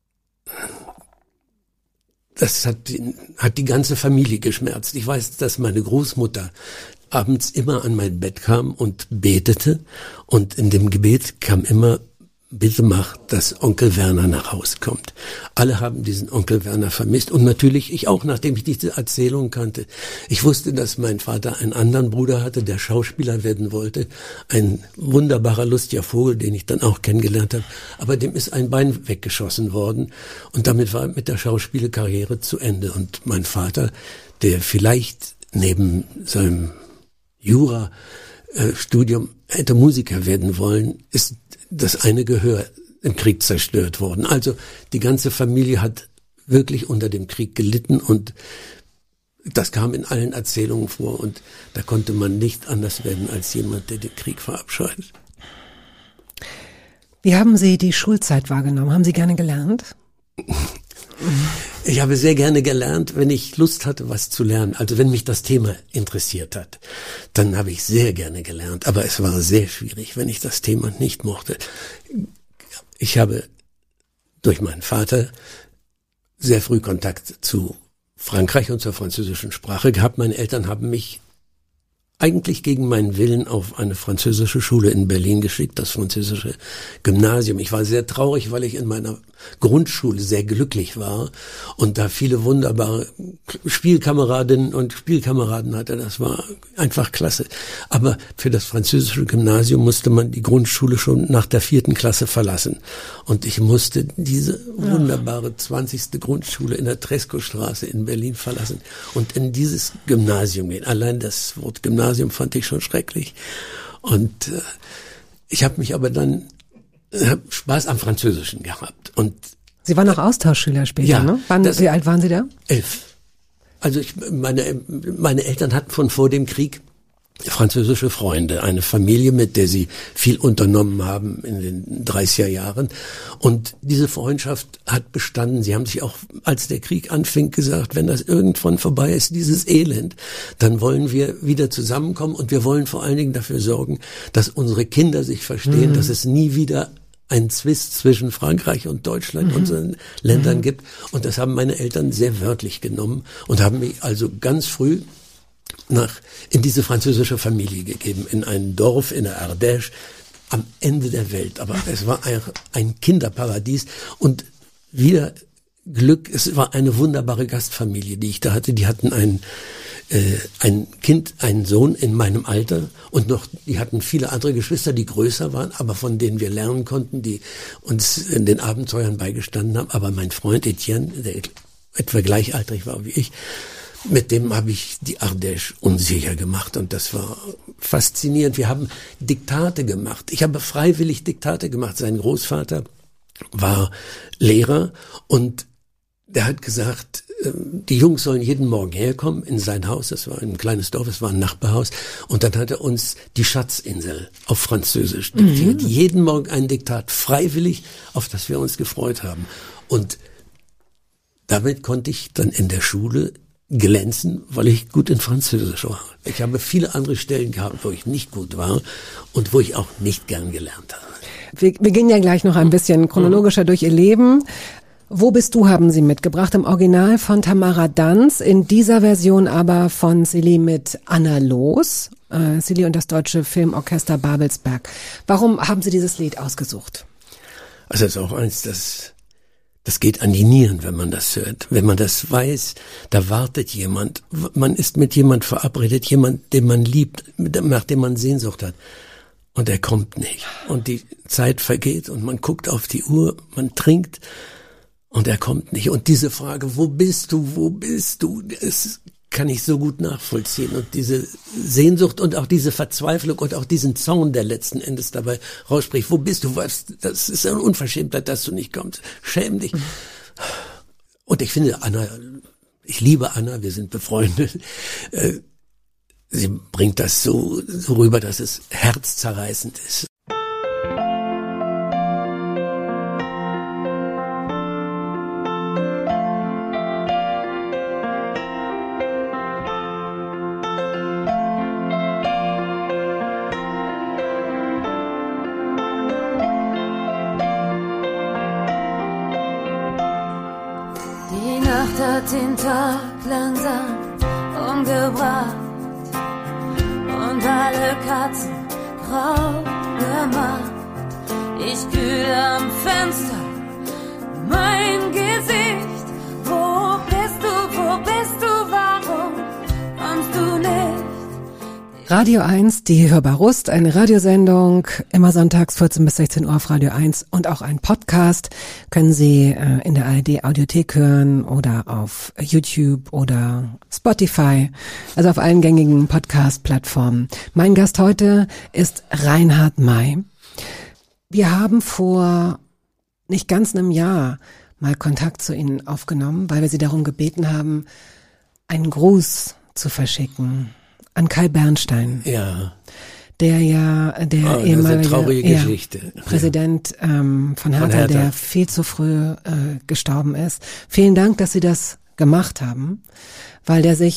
das hat, hat die ganze Familie geschmerzt. Ich weiß, dass meine Großmutter abends immer an mein Bett kam und betete, und in dem Gebet kam immer: Bitte mach, dass Onkel Werner nach Hause kommt. Alle haben diesen Onkel Werner vermisst und natürlich ich auch, nachdem ich diese Erzählung kannte. Ich wusste, dass mein Vater einen anderen Bruder hatte, der Schauspieler werden wollte. Ein wunderbarer, lustiger Vogel, den ich dann auch kennengelernt habe. Aber dem ist ein Bein weggeschossen worden und damit war mit der Schauspielkarriere zu Ende. Und mein Vater, der vielleicht neben seinem Jura-Studium hätte Musiker werden wollen, ist das eine Gehör im Krieg zerstört worden. Also die ganze Familie hat wirklich unter dem Krieg gelitten und das kam in allen Erzählungen vor und da konnte man nicht anders werden als jemand, der den Krieg verabscheut.
Wie haben Sie die Schulzeit wahrgenommen? Haben Sie gerne gelernt?
Ich habe sehr gerne gelernt, wenn ich Lust hatte, was zu lernen. Also wenn mich das Thema interessiert hat, dann habe ich sehr gerne gelernt. Aber es war sehr schwierig, wenn ich das Thema nicht mochte. Ich habe durch meinen Vater sehr früh Kontakt zu Frankreich und zur französischen Sprache gehabt. Meine Eltern haben mich eigentlich gegen meinen Willen auf eine französische Schule in Berlin geschickt, das französische Gymnasium. Ich war sehr traurig, weil ich in meiner Grundschule sehr glücklich war und da viele wunderbare Spielkameradinnen und Spielkameraden hatte. Das war einfach klasse. Aber für das französische Gymnasium musste man die Grundschule schon nach der vierten Klasse verlassen. Und ich musste diese wunderbare zwanzigste Grundschule in der Trescowstraße in Berlin verlassen und in dieses Gymnasium gehen. Allein das Wort Gymnasium fand ich schon schrecklich. Und äh, ich habe mich aber dann äh, Spaß am Französischen gehabt. Und
Sie waren auch Austauschschüler später,
ja,
ne? Wann,
das,
wie alt waren Sie da?
Elf. Also ich, meine, meine Eltern hatten von vor dem Krieg französische Freunde, eine Familie, mit der sie viel unternommen haben in den dreißiger Jahren. Und diese Freundschaft hat bestanden. Sie haben sich auch, als der Krieg anfing, gesagt, wenn das irgendwann vorbei ist, dieses Elend, dann wollen wir wieder zusammenkommen und wir wollen vor allen Dingen dafür sorgen, dass unsere Kinder sich verstehen, mhm. dass es nie wieder einen Zwist zwischen Frankreich und Deutschland, mhm. unseren Ländern mhm. gibt. Und das haben meine Eltern sehr wörtlich genommen und haben mich also ganz früh nach in diese französische Familie gegeben, in ein Dorf in der Ardèche am Ende der Welt. Aber es war ein, ein Kinderparadies und wieder Glück, es war eine wunderbare Gastfamilie, die ich da hatte. Die hatten ein, äh, ein Kind, einen Sohn in meinem Alter und noch, die hatten viele andere Geschwister, die größer waren, aber von denen wir lernen konnten, die uns in den Abenteuern beigestanden haben. Aber mein Freund Etienne, der etwa gleichaltrig war wie ich, mit dem habe ich die Ardèche unsicher gemacht und das war faszinierend. Wir haben Diktate gemacht. Ich habe freiwillig Diktate gemacht. Sein Großvater war Lehrer und der hat gesagt, die Jungs sollen jeden Morgen herkommen in sein Haus. Das war ein kleines Dorf, es war ein Nachbarhaus. Und dann hat er uns die Schatzinsel auf Französisch diktiert. Mhm. Jeden Morgen ein Diktat, freiwillig, auf das wir uns gefreut haben. Und damit konnte ich dann in der Schule glänzen, weil ich gut in Französisch war. Ich habe viele andere Stellen gehabt, wo ich nicht gut war und wo ich auch nicht gern gelernt habe.
Wir, wir gehen ja gleich noch ein bisschen chronologischer durch Ihr Leben. Wo bist du, haben Sie mitgebracht, im Original von Tamara Danz, in dieser Version aber von Silly mit Anna Loos, äh, Silly und das Deutsche Filmorchester Babelsberg. Warum haben Sie dieses Lied ausgesucht?
Also das ist auch eins, das Das geht an die Nieren, wenn man das hört. Wenn man das weiß, da wartet jemand. Man ist mit jemand verabredet, jemand, den man liebt, nach dem man Sehnsucht hat. Und er kommt nicht. Und die Zeit vergeht und man guckt auf die Uhr, man trinkt und er kommt nicht. Und diese Frage, wo bist du, wo bist du, das kann ich so gut nachvollziehen. Und diese Sehnsucht und auch diese Verzweiflung und auch diesen Zorn, der letzten Endes dabei rausspricht. Wo bist du? Was? Das ist eine Unverschämtheit, dass du nicht kommst. Schäm dich. Und ich finde, Anna, ich liebe Anna, wir sind befreundet. Sie bringt das so, so rüber, dass es herzzerreißend ist.
Den Tag langsam umgebracht und alle Katzen grau gemacht. Ich kühl am Fenster mein Gesicht. Wo bist du, wo bist du, warum kommst du nicht?
Radio eins, die Hörbar Rust, eine Radiosendung, immer sonntags vierzehn bis sechzehn Uhr auf Radio eins und auch ein Podcast können Sie äh, in der A R D Audiothek hören oder auf YouTube oder Spotify, also auf allen gängigen Podcast-Plattformen. Mein Gast heute ist Reinhard May. Wir haben vor nicht ganz einem Jahr mal Kontakt zu Ihnen aufgenommen, weil wir Sie darum gebeten haben, einen Gruß zu verschicken an Kai Bernstein.
Ja.
Der ja, der
oh,
ehemalige
traurige
ja,
Geschichte.
Präsident ähm, von, Hertha,
von Hertha,
der viel zu früh äh, gestorben ist. Vielen Dank, dass Sie das gemacht haben, weil der sich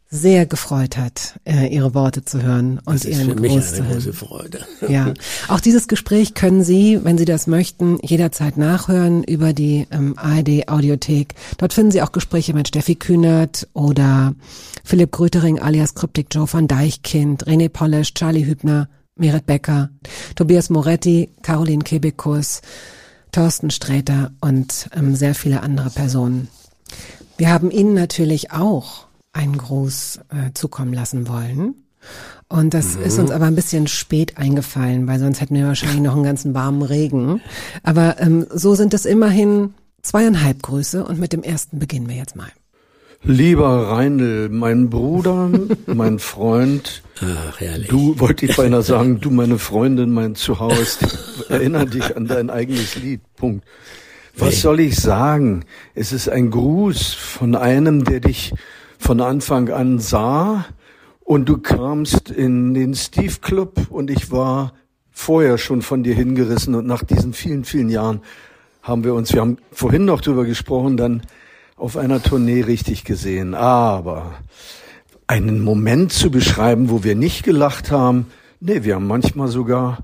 sehr gefreut hat, äh, Ihre Worte zu hören und
das ist
Ihren
für mich
Gruß
eine
zu hören.
große Freude.
Ja, auch dieses Gespräch können Sie, wenn Sie das möchten, jederzeit nachhören über die ähm, A R D-Audiothek. Dort finden Sie auch Gespräche mit Steffi Kühnert oder Philipp Grütering alias Kryptik Joe van Deichkind, René Polesch, Charlie Hübner, Meret Becker, Tobias Moretti, Caroline Kebekus, Thorsten Sträter und ähm, sehr viele andere Personen. Wir haben Ihnen natürlich auch einen Gruß äh, zukommen lassen wollen. Und das mhm. ist uns aber ein bisschen spät eingefallen, weil sonst hätten wir wahrscheinlich noch einen ganzen warmen Regen. Aber ähm, so sind es immerhin zweieinhalb Grüße und mit dem ersten beginnen wir jetzt mal.
Lieber Reinl, mein Bruder, mein Freund,
Ach, herrlich.
Du, wollte ich beinahe sagen, du meine Freundin, mein Zuhause, erinner dich an dein eigenes Lied, Punkt. Was hey. soll ich sagen? Es ist ein Gruß von einem, der dich von Anfang an sah und du kamst in den Steve Club und ich war vorher schon von dir hingerissen und nach diesen vielen, vielen Jahren haben wir uns, wir haben vorhin noch drüber gesprochen, dann auf einer Tournee richtig gesehen. Aber einen Moment zu beschreiben, wo wir nicht gelacht haben, nee, wir haben manchmal sogar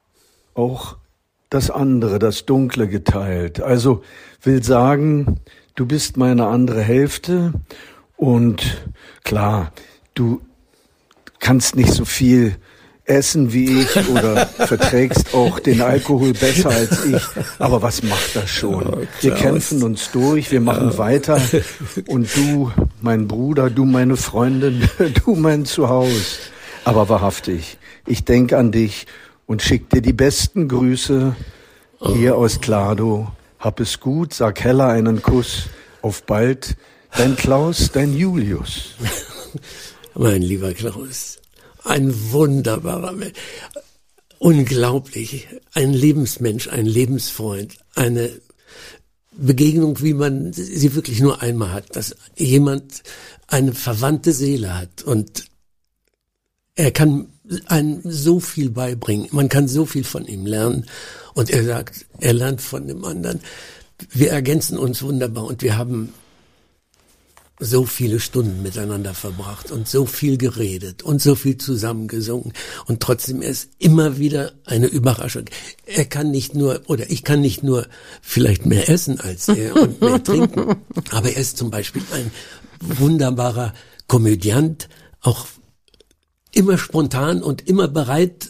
auch das andere, das Dunkle geteilt. Also will sagen, du bist meine andere Hälfte. Und klar, du kannst nicht so viel essen wie ich oder verträgst auch den Alkohol besser als ich. Aber was macht das schon? Oh, wir kämpfen uns durch, wir machen ja. weiter. Und du, mein Bruder, du meine Freundin, du mein Zuhause. Aber wahrhaftig, ich denke an dich und schick dir die besten Grüße hier aus Klado. Hab es gut, sag Hella einen Kuss. Auf bald. Dein Klaus, dein Julius.
Mein lieber Klaus, ein wunderbarer Mensch, unglaublich, ein Lebensmensch, ein Lebensfreund, eine Begegnung, wie man sie wirklich nur einmal hat, dass jemand eine verwandte Seele hat und er kann einem so viel beibringen, man kann so viel von ihm lernen und er sagt, er lernt von dem anderen. Wir ergänzen uns wunderbar und wir haben so viele Stunden miteinander verbracht und so viel geredet und so viel zusammengesungen und trotzdem er ist immer wieder eine Überraschung. Er kann nicht nur, oder ich kann nicht nur vielleicht mehr essen als er und mehr trinken, aber er ist zum Beispiel ein wunderbarer Komödiant, auch immer spontan und immer bereit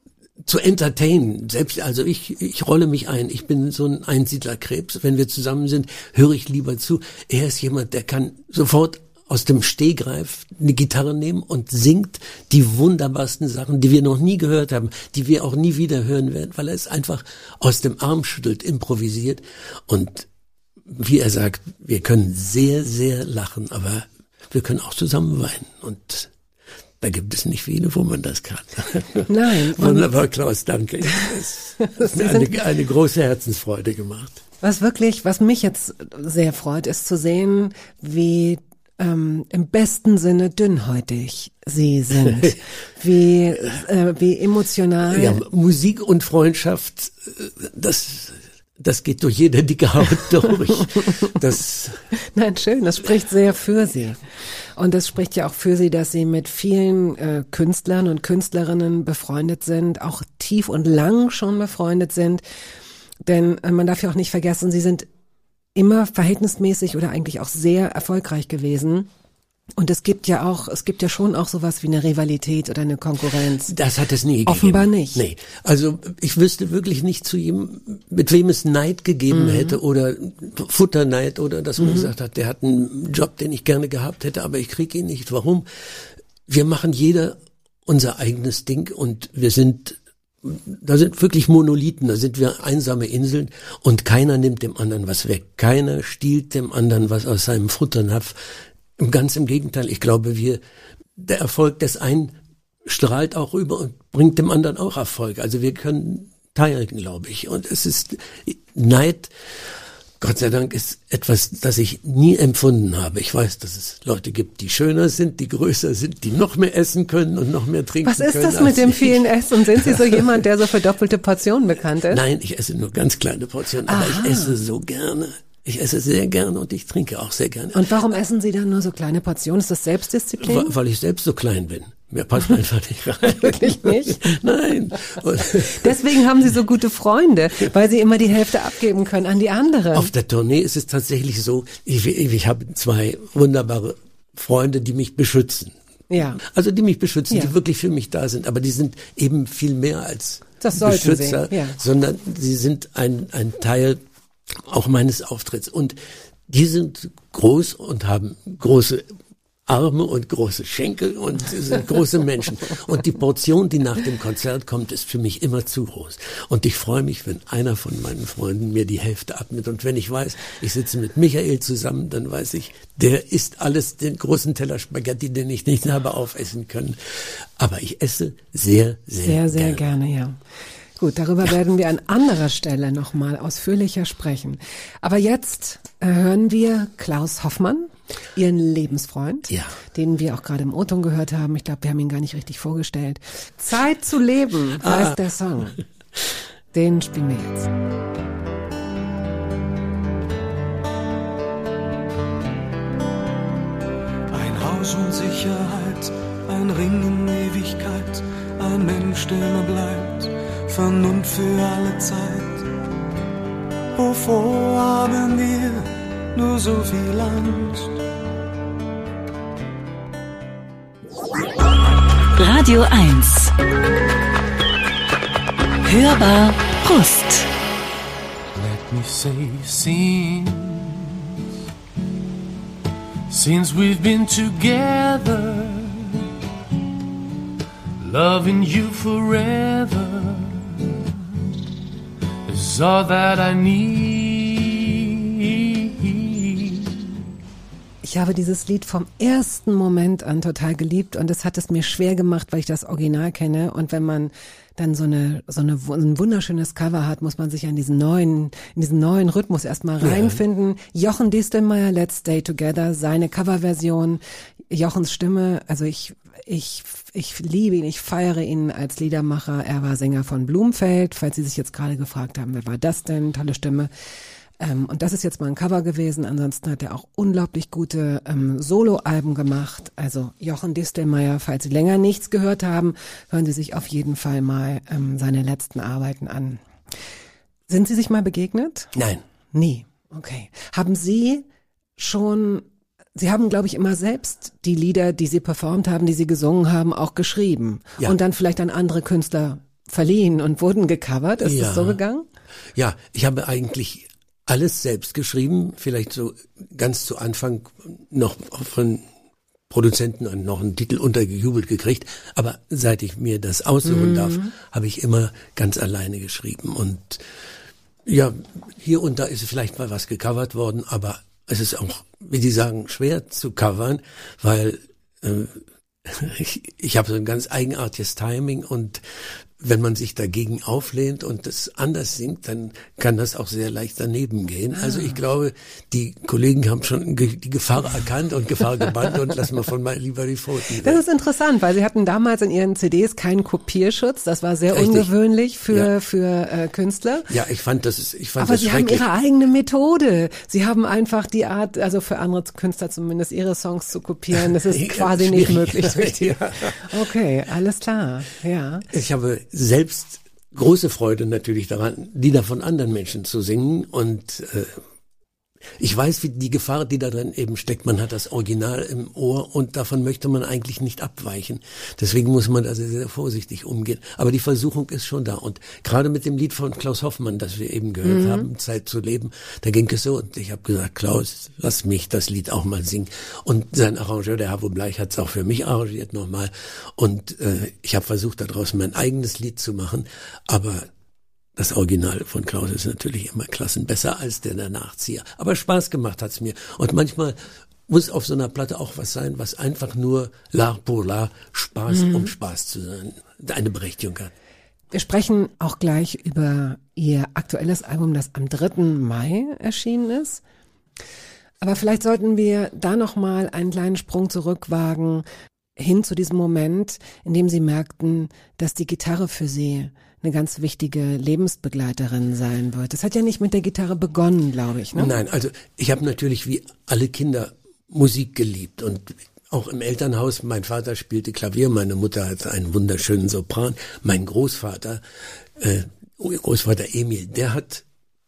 zu entertainen. Selbst, also ich, ich rolle mich ein. Ich bin so ein Einsiedlerkrebs. Wenn wir zusammen sind, höre ich lieber zu. Er ist jemand, der kann sofort aus dem Stehgreif eine Gitarre nehmen und singt die wunderbarsten Sachen, die wir noch nie gehört haben, die wir auch nie wieder hören werden, weil er es einfach aus dem Arm schüttelt, improvisiert. Und wie er sagt, wir können sehr, sehr lachen, aber wir können auch zusammen weinen. Und da gibt es nicht viele, wo man das kann.
Nein.
Wunderbar, Klaus, danke. Das hat mir eine, eine große Herzensfreude gemacht.
Was wirklich, was mich jetzt sehr freut, ist zu sehen, wie ähm, im besten Sinne dünnhäutig Sie sind, wie äh, wie emotional.
Ja, Musik und Freundschaft, das das geht durch jede dicke Haut durch. Das
Nein, schön, das spricht sehr für Sie. Und das spricht ja auch für Sie, dass Sie mit vielen äh, Künstlern und Künstlerinnen befreundet sind, auch tief und lang schon befreundet sind. Denn äh, man darf ja auch nicht vergessen, Sie sind immer verhältnismäßig oder eigentlich auch sehr erfolgreich gewesen. Und es gibt ja auch, es gibt ja schon auch sowas wie eine Rivalität oder eine Konkurrenz.
Das hat es nie gegeben.
Offenbar nicht.
Nee. Also ich wüsste wirklich nicht zu ihm, mit wem es Neid gegeben mhm. hätte oder Futterneid oder dass man mhm. gesagt hat, der hat einen Job, den ich gerne gehabt hätte, aber ich kriege ihn nicht. Warum? Wir machen jeder unser eigenes Ding und wir sind, da sind wirklich Monolithen, da sind wir einsame Inseln und keiner nimmt dem anderen was weg. Keiner stiehlt dem anderen was aus seinem Futternapf. Ganz im Gegenteil, ich glaube, wir, der Erfolg des einen strahlt auch rüber und bringt dem anderen auch Erfolg. Also wir können teilen, glaube ich. Und es ist Neid, Gott sei Dank, ist etwas, das ich nie empfunden habe. Ich weiß, dass es Leute gibt, die schöner sind, die größer sind, die noch mehr essen können und noch mehr trinken können.
Was ist das mit dem vielen Essen? Sind Sie so jemand, der so für doppelte Portionen bekannt ist?
Nein, ich esse nur ganz kleine Portionen, aber Aha. ich esse so gerne. Ich esse sehr gerne und ich trinke auch sehr gerne.
Und warum essen Sie dann nur so kleine Portionen? Ist das Selbstdisziplin?
Weil, weil ich selbst so klein bin. Mir passt einfach nicht rein.
Wirklich nicht?
Nein. Und
deswegen haben Sie so gute Freunde, weil Sie immer die Hälfte abgeben können an die anderen.
Auf der Tournee ist es tatsächlich so, ich, ich habe zwei wunderbare Freunde, die mich beschützen.
Ja.
Also die mich beschützen,
ja.
die wirklich für mich da sind. Aber die sind eben viel mehr als
das
Beschützer,
Sie. Ja.
sondern sie sind ein, ein Teil auch meines Auftritts. Und die sind groß und haben große Arme und große Schenkel und sind große Menschen. Und die Portion, die nach dem Konzert kommt, ist für mich immer zu groß. Und ich freue mich, wenn einer von meinen Freunden mir die Hälfte abnimmt. Und wenn ich weiß, ich sitze mit Michael zusammen, dann weiß ich, der isst alles, den großen Teller Spaghetti, den ich nicht habe aufessen können. Aber ich esse sehr, sehr,
sehr, sehr
gerne.
gerne, ja. Gut, darüber werden wir an anderer Stelle nochmal ausführlicher sprechen. Aber jetzt äh, hören wir Klaus Hoffmann, Ihren Lebensfreund,
ja.
den wir auch gerade im O-Ton gehört haben. Ich glaube, wir haben ihn gar nicht richtig vorgestellt. Zeit zu leben
Ah.
heißt der Song. Den spielen wir jetzt.
Ein Haus und Sicherheit, ein Ring in Ewigkeit, ein Mensch, der immer bleibt, Vernunft für alle Zeit. Wovor haben wir nur so viel Angst?
Radio eins. Hörbar Brust.
Let me say since, since we've been together, loving you forever is all that I need.
Ich habe dieses Lied vom ersten Moment an total geliebt und es hat es mir schwer gemacht, weil ich das Original kenne. Und wenn man dann so eine so eine ein wunderschönes Cover hat, muss man sich an diesen neuen in diesen neuen Rhythmus erstmal reinfinden. Ja. Jochen Distelmeier, Let's Stay Together, seine Coverversion, Jochens Stimme. Also ich ich ich liebe ihn, ich feiere ihn als Liedermacher. Er war Sänger von Blumfeld, falls Sie sich jetzt gerade gefragt haben, wer war das denn? Tolle Stimme. Ähm, und das ist jetzt mal ein Cover gewesen. Ansonsten hat er auch unglaublich gute ähm, Soloalben gemacht. Also Jochen Distelmeier, falls Sie länger nichts gehört haben, hören Sie sich auf jeden Fall mal ähm, seine letzten Arbeiten an. Sind Sie sich mal begegnet?
Nein.
Nie. Okay. Haben Sie schon, Sie haben, glaube ich, immer selbst die Lieder, die Sie performt haben, die Sie gesungen haben, auch geschrieben.
Ja.
Und dann vielleicht an andere Künstler verliehen und wurden gecovert. Ist
Ja.
das so gegangen?
Ja, ich habe eigentlich alles selbst geschrieben, vielleicht so ganz zu Anfang noch von Produzenten noch einen Titel untergejubelt gekriegt, aber seit ich mir das aussuchen
Mhm.
darf, habe ich immer ganz alleine geschrieben und ja, hier und da ist vielleicht mal was gecovert worden, aber es ist auch, wie die sagen, schwer zu covern, weil äh, ich, ich habe so ein ganz eigenartiges Timing und wenn man sich dagegen auflehnt und das anders singt, dann kann das auch sehr leicht daneben gehen. Also ich glaube, die Kollegen haben schon ge- die Gefahr erkannt und Gefahr gebannt und lassen wir von mal lieber die Pfoten.
Das ist interessant, weil Sie hatten damals in Ihren C Ds keinen Kopierschutz. Das war sehr
Richtig.
ungewöhnlich für
Ja.
für äh, Künstler.
Ja, ich fand das, ich fand
Aber
das
Sie haben
schrecklich.
Ihre eigene Methode. Sie haben einfach die Art, also für andere Künstler zumindest ihre Songs zu kopieren. Das ist
Ja,
quasi nicht
schwierig.
möglich durch die.
Ja.
Okay, alles klar. Ja.
Ich habe selbst große Freude natürlich daran, Lieder von anderen Menschen zu singen und äh, ich weiß, wie die Gefahr, die da drin eben steckt. Man hat das Original im Ohr und davon möchte man eigentlich nicht abweichen. Deswegen muss man da sehr, sehr vorsichtig umgehen. Aber die Versuchung ist schon da. Und gerade mit dem Lied von Klaus Hoffmann, das wir eben gehört
Mhm.
haben, Zeit zu leben, da ging es so. Und ich habe gesagt, Klaus, lass mich das Lied auch mal singen. Und sein Arrangeur, der Havo Bleich, hat es auch für mich arrangiert nochmal. Und äh, ich habe versucht, daraus mein eigenes Lied zu machen. Aber das Original von Klaus ist natürlich immer klassen besser als der Nachzieher. Aber Spaß gemacht hat's mir. Und manchmal muss auf so einer Platte auch was sein, was einfach nur l'art pour l'art, Spaß
Mhm.
um Spaß zu sein, eine Berechtigung hat.
Wir sprechen auch gleich über Ihr aktuelles Album, das am dritten Mai erschienen ist. Aber vielleicht sollten wir da noch mal einen kleinen Sprung zurückwagen hin zu diesem Moment, in dem Sie merkten, dass die Gitarre für Sie eine ganz wichtige Lebensbegleiterin sein wird. Das hat ja nicht mit der Gitarre begonnen, glaube ich, ne?
Nein, also ich habe natürlich wie alle Kinder Musik geliebt und auch im Elternhaus. Mein Vater spielte Klavier, meine Mutter hat einen wunderschönen Sopran. Mein Großvater, äh, Großvater Emil, der hat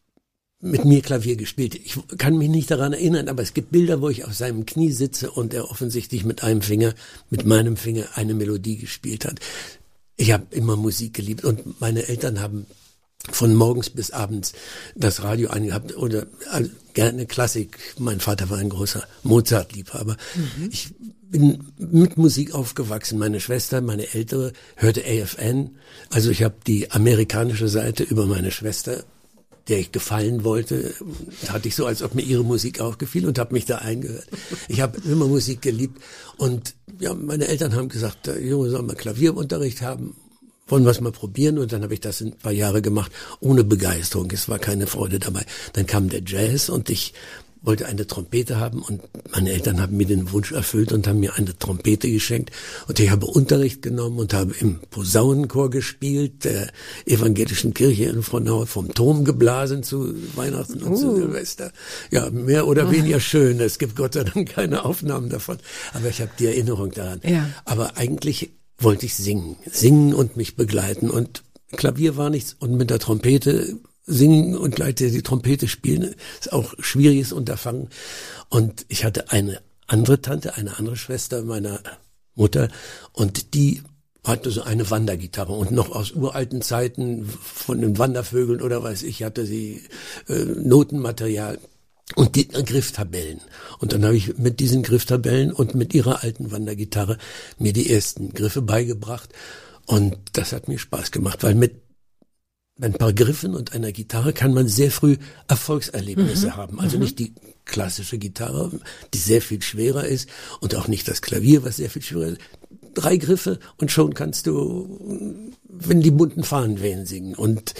mit mir Klavier gespielt. Ich kann mich nicht daran erinnern, aber es gibt Bilder, wo ich auf seinem Knie sitze und er offensichtlich mit einem Finger, mit meinem Finger eine Melodie gespielt hat. Ich habe immer Musik geliebt und meine Eltern haben von morgens bis abends das Radio angehabt oder also, gerne Klassik. Mein Vater war ein großer Mozart-Liebhaber. Mhm. Ich bin mit Musik aufgewachsen. Meine Schwester, meine Ältere, hörte A F N. Also ich habe die amerikanische Seite über meine Schwester, der ich gefallen wollte, hatte ich so, als ob mir ihre Musik auch gefiel und habe mich da eingehört. Ich habe immer Musik geliebt und ja, meine Eltern haben gesagt, der Junge soll mal Klavierunterricht haben, wollen wir es mal probieren, und dann habe ich das ein paar Jahre gemacht, ohne Begeisterung, es war keine Freude dabei. Dann kam der Jazz und ich wollte eine Trompete haben und meine Eltern haben mir den Wunsch erfüllt und haben mir eine Trompete geschenkt und ich habe Unterricht genommen und habe im Posaunenchor gespielt, der evangelischen Kirche in Frohnau, vom Turm geblasen zu Weihnachten und uh. zu Silvester. Ja, mehr oder weniger schön. Es gibt Gott sei Dank keine Aufnahmen davon, aber ich habe die Erinnerung daran. Ja. Aber eigentlich wollte ich singen, singen und mich begleiten, und Klavier war nichts, und mit der Trompete singen und gleichzeitig die Trompete spielen ist auch schwieriges Unterfangen. Und ich hatte eine andere Tante, eine andere Schwester meiner Mutter, und die hatte so eine Wandergitarre, und noch aus uralten Zeiten von den Wandervögeln oder weiß ich, hatte sie äh, Notenmaterial und die Grifftabellen. Und dann habe ich mit diesen Grifftabellen und mit ihrer alten Wandergitarre mir die ersten Griffe beigebracht, und das hat mir Spaß gemacht, weil mit ein paar Griffen und einer Gitarre kann man sehr früh Erfolgserlebnisse mhm. haben. Also mhm. nicht die klassische Gitarre, die sehr viel schwerer ist, und auch nicht das Klavier, was sehr viel schwerer ist. Drei Griffe und schon kannst du, wenn die bunten Fahnen wehen, singen. Und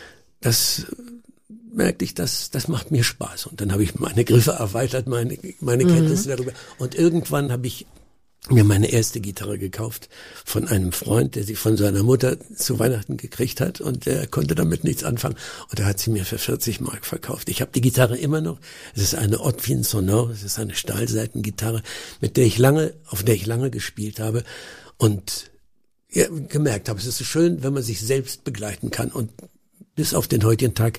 das merkte ich, das, das macht mir Spaß. Und dann habe ich meine Griffe erweitert, meine, meine Kenntnisse mhm. darüber. Und irgendwann habe ich mir meine erste Gitarre gekauft von einem Freund, der sie von seiner Mutter zu Weihnachten gekriegt hat, und der konnte damit nichts anfangen, und er hat sie mir für vierzig Mark verkauft. Ich habe die Gitarre immer noch. Es ist eine Haute Sonore, es ist eine Stahlseitengitarre, mit der ich lange, auf der ich lange gespielt habe und ja, gemerkt habe, es ist so schön, wenn man sich selbst begleiten kann, und bis auf den heutigen Tag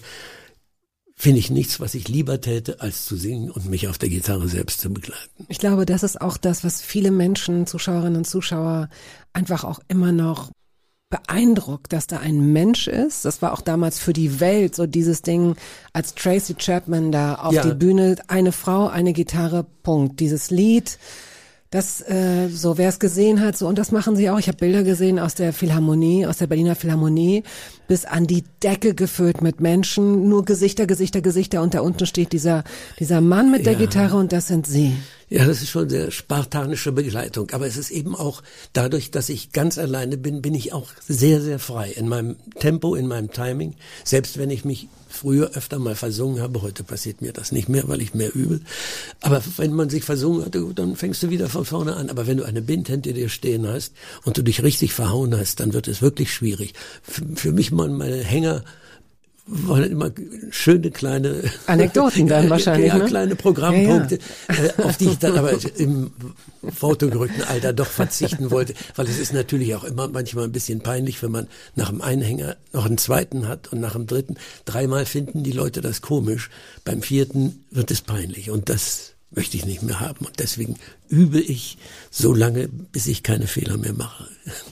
finde ich nichts, was ich lieber täte, als zu singen und mich auf der Gitarre selbst zu begleiten.
Ich glaube, das ist auch das, was viele Menschen, Zuschauerinnen und Zuschauer, einfach auch immer noch beeindruckt, dass da ein Mensch ist. Das war auch damals für die Welt so dieses Ding, als Tracy Chapman da auf ja. die Bühne, eine Frau, eine Gitarre, Punkt. Dieses Lied, das, äh, so wer es gesehen hat, so, und das machen sie auch. Ich habe Bilder gesehen aus der Philharmonie, aus der Berliner Philharmonie, bis an die Decke gefüllt mit Menschen, nur Gesichter, Gesichter, Gesichter, und da unten steht dieser dieser Mann mit der ja. Gitarre, und das sind sie.
Ja, das ist schon sehr spartanische Begleitung, aber es ist eben auch dadurch, dass ich ganz alleine bin, bin ich auch sehr, sehr frei in meinem Tempo, in meinem Timing. Selbst wenn ich mich früher öfter mal versungen habe, heute passiert mir das nicht mehr, weil ich mehr übe. Aber wenn man sich versungen hat, dann fängst du wieder von vorne an. Aber wenn du eine Band hinter dir stehen hast und du dich richtig verhauen hast, dann wird es wirklich schwierig. Für, für mich waren meine Hänger waren immer schöne kleine
Anekdoten dann wahrscheinlich,
ja,
ne?
kleine Programmpunkte, ja, ja. Äh, auf die ich dann aber im fortgerückten Alter doch verzichten wollte, weil es ist natürlich auch immer manchmal ein bisschen peinlich, wenn man nach dem einen Hänger noch einen zweiten hat und nach dem dritten. Dreimal finden die Leute das komisch, beim vierten wird es peinlich, und das möchte ich nicht mehr haben, und deswegen übe ich so lange, bis ich keine Fehler mehr mache.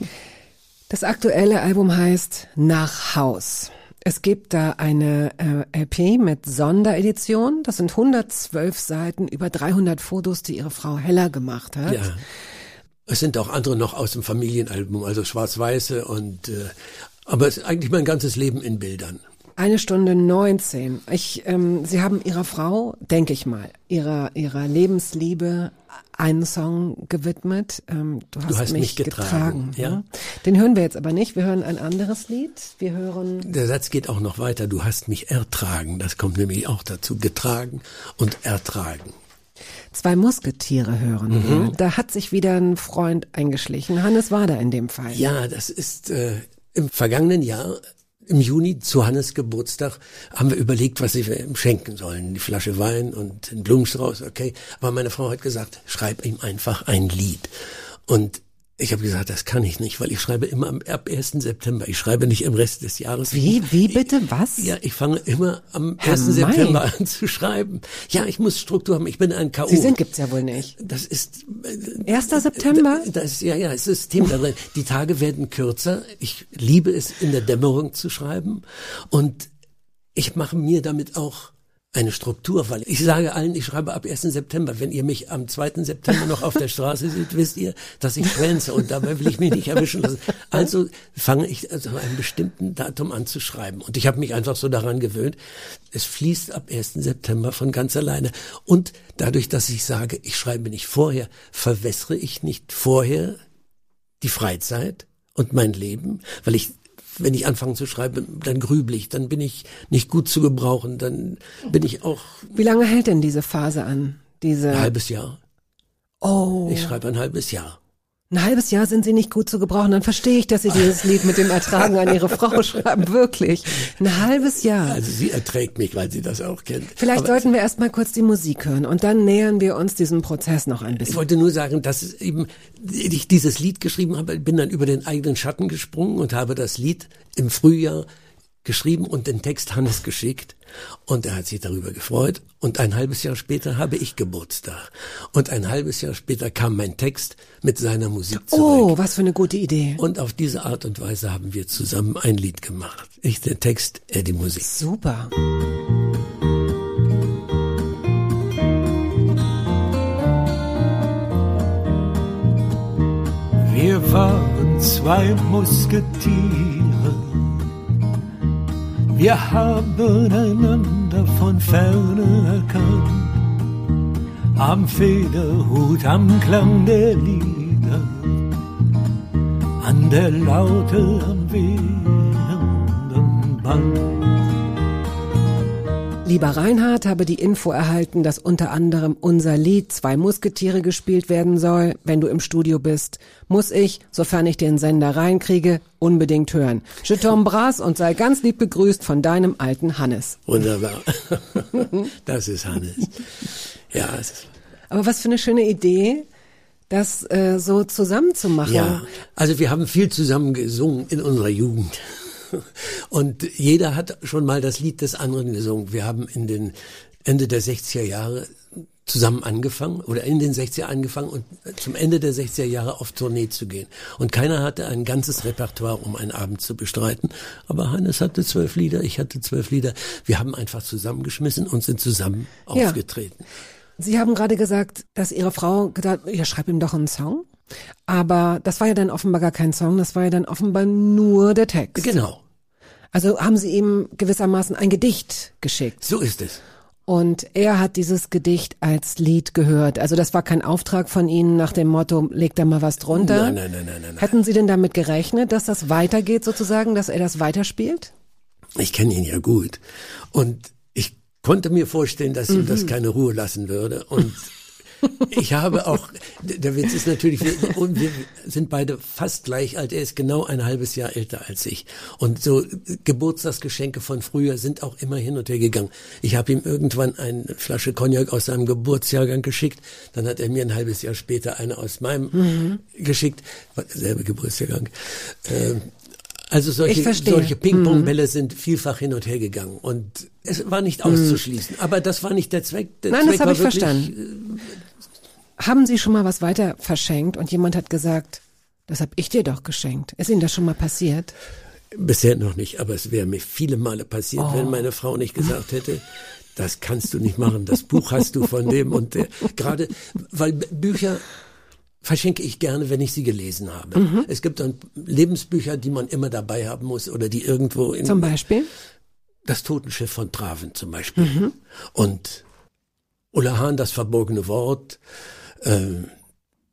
Das aktuelle Album heißt Nach Haus. Es gibt da eine äh, L P mit Sonderedition. Das sind hundertzwölf Seiten, über dreihundert Fotos, die ihre Frau Hella gemacht hat.
Ja. Es sind auch andere noch aus dem Familienalbum, also schwarz-weiße, und äh, aber es ist eigentlich mein ganzes Leben in Bildern.
Eine Stunde neunzehn. Ich, ähm, Sie haben Ihrer Frau, denke ich mal, ihrer ihrer Lebensliebe einen Song gewidmet. Ähm, du, hast
du hast mich,
mich getragen. getragen
ja.
ja. Den hören wir jetzt aber nicht. Wir hören ein anderes Lied. Wir hören.
Der Satz geht auch noch weiter. Du hast mich ertragen. Das kommt nämlich auch dazu. Getragen und ertragen.
Zwei Musketiere hören wir. Mhm. Da hat sich wieder ein Freund eingeschlichen. Hannes Wader in dem Fall.
Ja, das ist äh, im vergangenen Jahr, im Juni zu Hannes Geburtstag, haben wir überlegt, was wir ihm schenken sollen. Die Flasche Wein und den Blumenstrauß, okay. Aber meine Frau hat gesagt, schreib ihm einfach ein Lied. Und ich habe gesagt, das kann ich nicht, weil ich schreibe immer am, ab ersten September. Ich schreibe nicht im Rest des Jahres.
Wie, wie bitte, was?
Ja, ich fange immer am
Herr
ersten
May.
September an zu schreiben. Ja, ich muss Struktur haben. Ich bin ein Chaot.
Sie sind, gibt's ja wohl nicht.
Das ist...
erster September?
Das ist, ja, ja, es ist System da drin. Die Tage werden kürzer. Ich liebe es, in der Dämmerung zu schreiben. Und ich mache mir damit auch eine Struktur, weil ich sage allen, ich schreibe ab ersten September. Wenn ihr mich am zweiten September noch auf der Straße seht, wisst ihr, dass ich schwänze und dabei will ich mich nicht erwischen lassen. Also fange ich also an einem bestimmten Datum an zu schreiben. Und ich habe mich einfach so daran gewöhnt, es fließt ab ersten September von ganz alleine. Und dadurch, dass ich sage, ich schreibe nicht vorher, verwässere ich nicht vorher die Freizeit und mein Leben, weil ich wenn ich anfange zu schreiben, dann grübel ich, dann bin ich nicht gut zu gebrauchen, dann bin ich auch...
Wie lange hält denn diese Phase an? Diese
Ein halbes Jahr.
Oh.
Ich schreibe ein halbes Jahr.
Ein halbes Jahr sind Sie nicht gut zu gebrauchen, dann verstehe ich, dass Sie dieses Lied mit dem Ertragen an Ihre Frau schreiben, wirklich. Ein halbes Jahr.
Also sie erträgt mich, weil sie das auch kennt.
Vielleicht
Aber
sollten wir erst mal kurz die Musik hören und dann nähern wir uns diesem Prozess noch ein
ich
bisschen.
wollte nur sagen, dass es eben ich dieses Lied geschrieben habe, bin dann über den eigenen Schatten gesprungen und habe das Lied im Frühjahr geschrieben und den Text Hannes geschickt. Und er hat sich darüber gefreut. Und ein halbes Jahr später habe ich Geburtstag. Und ein halbes Jahr später kam mein Text mit seiner Musik zurück.
Oh, was für eine gute Idee.
Und auf diese Art und Weise haben wir zusammen ein Lied gemacht. Ich den Text, er die Musik.
Super.
Wir waren zwei Musketiere. Wir haben einander von ferne erkannt, am Federhut, am Klang der Lieder, an der Laute, am wehenden Band.
Lieber Reinhard habe die Info erhalten, dass unter anderem unser Lied Zwei Musketiere gespielt werden soll. Wenn du im Studio bist, muss ich, sofern ich den Sender reinkriege, unbedingt hören. Je t'embrasse und sei ganz lieb begrüßt von deinem alten Hannes.
Wunderbar. Das ist Hannes. Ja, es ist...
Aber was für eine schöne Idee, das äh, so zusammen zu machen.
Ja, also wir haben viel zusammen gesungen in unserer Jugend. Und jeder hat schon mal das Lied des anderen gesungen. Wir haben in den Ende der sechziger Jahre zusammen angefangen oder in den sechziger angefangen und zum Ende der sechziger Jahre auf Tournee zu gehen. Und keiner hatte ein ganzes Repertoire, um einen Abend zu bestreiten. Aber Hannes hatte zwölf Lieder, ich hatte zwölf Lieder. Wir haben einfach zusammengeschmissen und sind zusammen
ja.
aufgetreten.
Sie haben gerade gesagt, dass Ihre Frau gesagt hat, ja, schreib ihm doch einen Song. Aber das war ja dann offenbar gar kein Song, das war ja dann offenbar nur der Text.
Genau.
Also haben Sie ihm gewissermaßen ein Gedicht geschickt.
So ist es.
Und er hat dieses Gedicht als Lied gehört. Also das war kein Auftrag von Ihnen nach dem Motto, leg da mal was drunter.
Nein, nein, nein, nein, nein.
Hätten Sie denn damit gerechnet, dass das weitergeht sozusagen, dass er das weiterspielt?
Ich kenne ihn ja gut. Und ich konnte mir vorstellen, dass ihm mhm. das keine Ruhe lassen würde. Und ich habe auch, der Witz ist natürlich, wir, und wir sind beide fast gleich alt, er ist genau ein halbes Jahr älter als ich. Und so Geburtstagsgeschenke von früher sind auch immer hin und her gegangen. Ich habe ihm irgendwann eine Flasche Cognac aus seinem Geburtsjahrgang geschickt, dann hat er mir ein halbes Jahr später eine aus meinem mhm. geschickt, selbe Geburtsjahrgang. Ähm, Also solche, solche Ping-Pong-Bälle mhm. sind vielfach hin und her gegangen und es war nicht auszuschließen. Mhm. Aber das war nicht der Zweck. Der
Nein,
Zweck
das habe ich
wirklich,
verstanden. Haben Sie schon mal was weiter verschenkt und jemand hat gesagt, das habe ich dir doch geschenkt. Ist Ihnen das schon mal passiert?
Bisher noch nicht, aber es wäre mir viele Male passiert,
oh.
wenn meine Frau nicht gesagt hätte, das kannst du nicht machen, das Buch hast du von dem und der. Gerade, weil Bücher verschenke ich gerne, wenn ich sie gelesen habe. Mhm. Es gibt dann Lebensbücher, die man immer dabei haben muss oder die irgendwo in...
Zum Beispiel?
Das Totenschiff von Traven zum Beispiel. Mhm. Und Ulla Hahn, das verborgene Wort. Äh,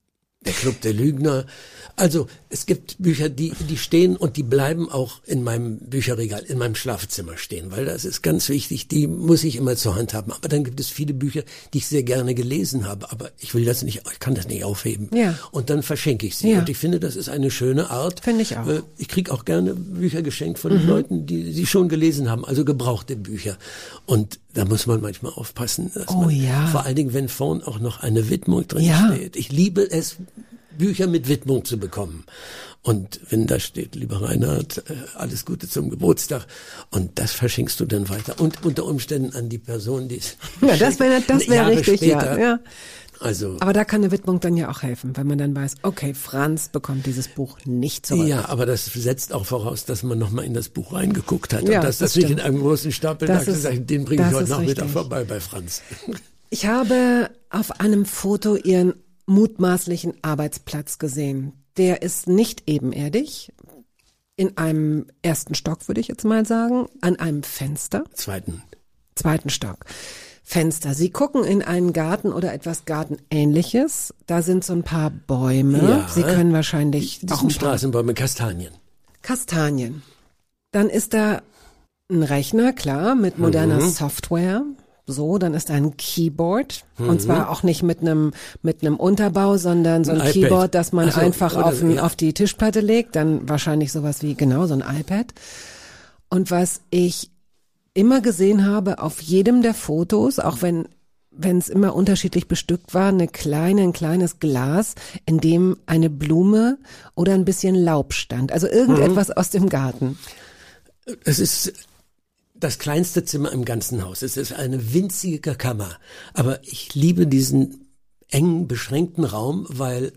Der Club der Lügner. Also es gibt Bücher, die die stehen und die bleiben auch in meinem Bücherregal, in meinem Schlafzimmer stehen, weil das ist ganz wichtig, die muss ich immer zur Hand haben. Aber dann gibt es viele Bücher, die ich sehr gerne gelesen habe, aber ich will das nicht, ich kann das nicht aufheben.
Ja.
Und dann verschenke ich sie.
Ja.
Und ich finde, das ist eine schöne Art.
Finde ich auch.
Ich kriege auch gerne Bücher geschenkt von mhm. Leuten, die sie schon gelesen haben, also gebrauchte Bücher. Und da muss man manchmal aufpassen, dass
oh,
man,
ja.
vor allen Dingen, wenn vorn auch noch eine Widmung drin
ja.
steht. Ich liebe es, Bücher mit Widmung zu bekommen. Und wenn da steht, lieber Reinhard, alles Gute zum Geburtstag, und das verschenkst du dann weiter. Und unter Umständen an die Person, die es
ja, das wäre das wär richtig,
später.
ja. ja.
Also,
aber da kann eine Widmung dann ja auch helfen, wenn man dann weiß, okay, Franz bekommt dieses Buch nicht zurück.
Ja, aber das setzt auch voraus, dass man nochmal in das Buch reingeguckt hat.
Ja,
und dass
das
das nicht
stimmt.
in einem großen Stapel lag, den bringe ich heute Nachmittag richtig. vorbei bei Franz.
Ich habe auf einem Foto Ihren mutmaßlichen Arbeitsplatz gesehen. Der ist nicht ebenerdig, in einem ersten Stock, würde ich jetzt mal sagen, an einem Fenster.
Zweiten.
Zweiten Stock. Fenster. Sie gucken in einen Garten oder etwas Gartenähnliches. Da sind so ein paar Bäume.
Ja,
Sie können wahrscheinlich
das
auch
sind
ein paar
Straßenbäume, Kastanien.
Kastanien. Dann ist da ein Rechner, klar, mit moderner mhm. Software. So, dann ist da ein Keyboard mhm. und zwar auch nicht mit einem mit einem Unterbau, sondern so ein, ein Keyboard, das man also, einfach auf, ein, ja. auf die Tischplatte legt, dann wahrscheinlich sowas wie genau so ein iPad. Und was ich immer gesehen habe auf jedem der Fotos, auch wenn wenn es immer unterschiedlich bestückt war, eine kleine, ein kleines Glas, in dem eine Blume oder ein bisschen Laub stand, also irgendetwas mhm. aus dem Garten.
Es ist das kleinste Zimmer im ganzen Haus. Es ist eine winzige Kammer. Aber ich liebe diesen engen, beschränkten Raum, weil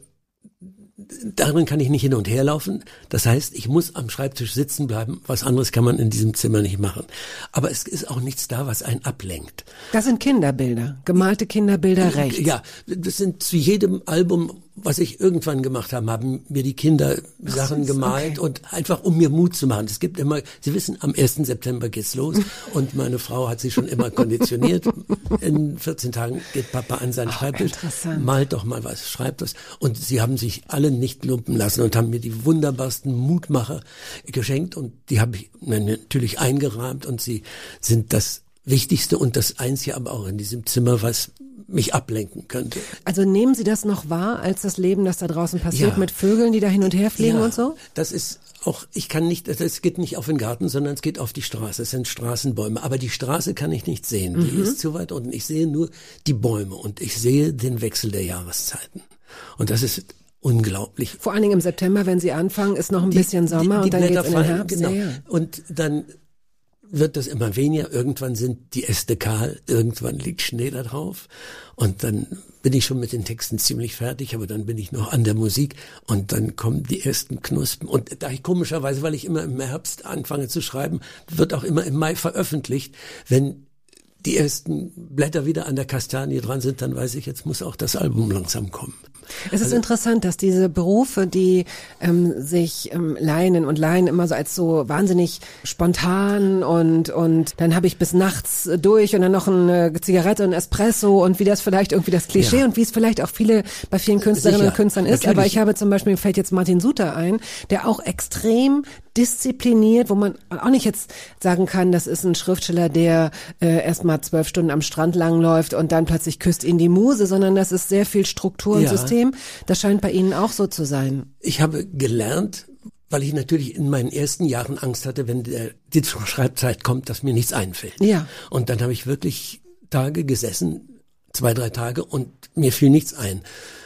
darin kann ich nicht hin und her laufen. Das heißt, ich muss am Schreibtisch sitzen bleiben. Was anderes kann man in diesem Zimmer nicht machen. Aber es ist auch nichts da, was einen ablenkt.
Das sind Kinderbilder, gemalte Kinderbilder rechts.
Ja, das sind zu jedem Album, was ich irgendwann gemacht habe, haben mir die Kinder Sachen gemalt okay. und einfach um mir Mut zu machen. Es gibt immer, Sie wissen, am ersten September geht's los und meine Frau hat sich schon immer konditioniert. In vierzehn Tagen geht Papa an seinen oh, Schreibtisch, malt doch mal was, schreibt was. Und sie haben sich alle nicht lumpen lassen und haben mir die wunderbarsten Mutmacher geschenkt und die habe ich natürlich eingerahmt und sie sind das Wichtigste und das Einzige aber auch in diesem Zimmer, was mich ablenken könnte.
Also nehmen Sie das noch wahr als das Leben, das da draußen passiert,
ja.
mit Vögeln, die da hin und her fliegen
ja,
und so?
Das ist auch, ich kann nicht, es geht nicht auf den Garten, sondern es geht auf die Straße. Es sind Straßenbäume. Aber die Straße kann ich nicht sehen. Die mhm. ist zu weit unten. Ich sehe nur die Bäume und ich sehe den Wechsel der Jahreszeiten. Und das ist unglaublich.
Vor allen Dingen im September, wenn Sie anfangen, ist noch ein die, bisschen Sommer die, die und dann geht's in den Herbst.
Genau.
Ja, ja.
Und dann wird das immer weniger. Irgendwann sind die Äste kahl, irgendwann liegt Schnee da drauf und dann bin ich schon mit den Texten ziemlich fertig, aber dann bin ich noch an der Musik und dann kommen die ersten Knospen. Und da ich komischerweise, weil ich immer im Herbst anfange zu schreiben, wird auch immer im Mai veröffentlicht. Wenn die ersten Blätter wieder an der Kastanie dran sind, dann weiß ich, jetzt muss auch das Album langsam kommen.
Es ist also interessant, dass diese Berufe, die ähm, sich ähm, Laien und Laien immer so als so wahnsinnig spontan und und dann habe ich bis nachts durch und dann noch eine Zigarette und Espresso und wie das vielleicht irgendwie das Klischee ja. und wie es vielleicht auch viele bei vielen Künstlerinnen Sicher, und Künstlern ist. Natürlich. Aber ich habe zum Beispiel, mir fällt jetzt Martin Suter ein, der auch extrem diszipliniert, wo man auch nicht jetzt sagen kann, das ist ein Schriftsteller, der äh, erst mal zwölf Stunden am Strand langläuft und dann plötzlich küsst ihn die Muse, sondern das ist sehr viel Struktur und ja. System. Das scheint bei Ihnen auch so zu sein.
Ich habe gelernt, weil ich natürlich in meinen ersten Jahren Angst hatte, wenn der, die Schreibzeit kommt, dass mir nichts einfällt.
Ja.
Und dann habe ich wirklich Tage gesessen, zwei, drei Tage und mir fiel nichts ein.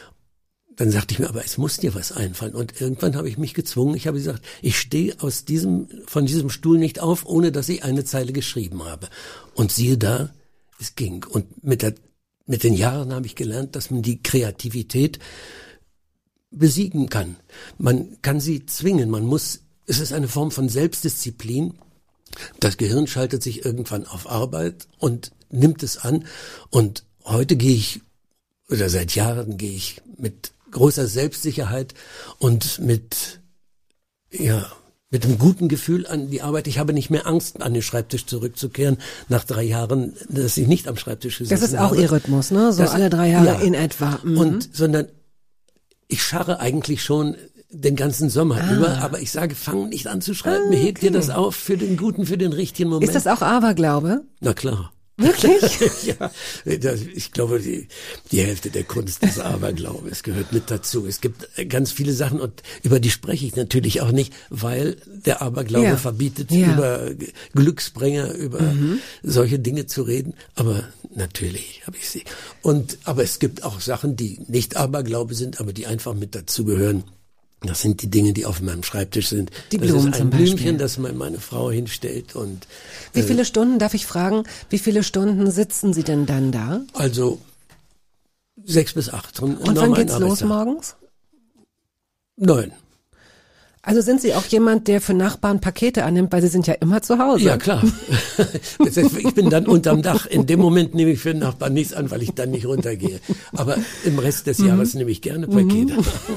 Dann sagte ich mir, aber es muss dir was einfallen. Und irgendwann habe ich mich gezwungen. Ich habe gesagt, ich stehe aus diesem, von diesem Stuhl nicht auf, ohne dass ich eine Zeile geschrieben habe. Und siehe da, es ging. Und mit der, mit den Jahren habe ich gelernt, dass man die Kreativität besiegen kann. Man kann sie zwingen. Man muss, es ist eine Form von Selbstdisziplin. Das Gehirn schaltet sich irgendwann auf Arbeit und nimmt es an. Und heute gehe ich, oder seit Jahren gehe ich mit großer Selbstsicherheit und mit, ja, mit einem guten Gefühl an die Arbeit. Ich habe nicht mehr Angst, an den Schreibtisch zurückzukehren, nach drei Jahren, dass ich nicht am Schreibtisch gesessen habe.
Das ist auch habe. Ihr Rhythmus, ne? So das, alle drei Jahre ja. in etwa. Mhm.
Und, sondern ich scharre eigentlich schon den ganzen Sommer
Ah.
über, aber ich sage, fang nicht an zu schreiben, mir hebt dir das auf für den guten, für den richtigen Moment.
Ist das auch Aberglaube?
Na klar.
Wirklich?
Ja, das, ich glaube, die, die Hälfte der Kunst ist Aberglaube. Es gehört mit dazu. Es gibt ganz viele Sachen und über die spreche ich natürlich auch nicht, weil der Aberglaube
Ja.
verbietet,
Ja.
über Glücksbringer, über
Mhm.
solche Dinge zu reden. Aber natürlich habe ich sie. Und, aber es gibt auch Sachen, die nicht Aberglaube sind, aber die einfach mit dazugehören. Das sind die Dinge, die auf meinem Schreibtisch sind.
Die
das
Blumen
ist ein
zum Beispiel.
Blümchen, das mir meine Frau hinstellt und
Wie
äh,
viele Stunden, darf ich fragen, wie viele Stunden sitzen Sie denn dann da?
also sechs bis acht.
Und wann geht's los morgens?
Neun.
Also sind Sie auch jemand, der für Nachbarn Pakete annimmt, weil Sie sind ja immer zu Hause.
Ja, klar. Das heißt, ich bin dann unterm Dach. In dem Moment nehme ich für den Nachbarn nichts an, weil ich dann nicht runtergehe. Aber im Rest des Jahres nehme ich gerne Pakete.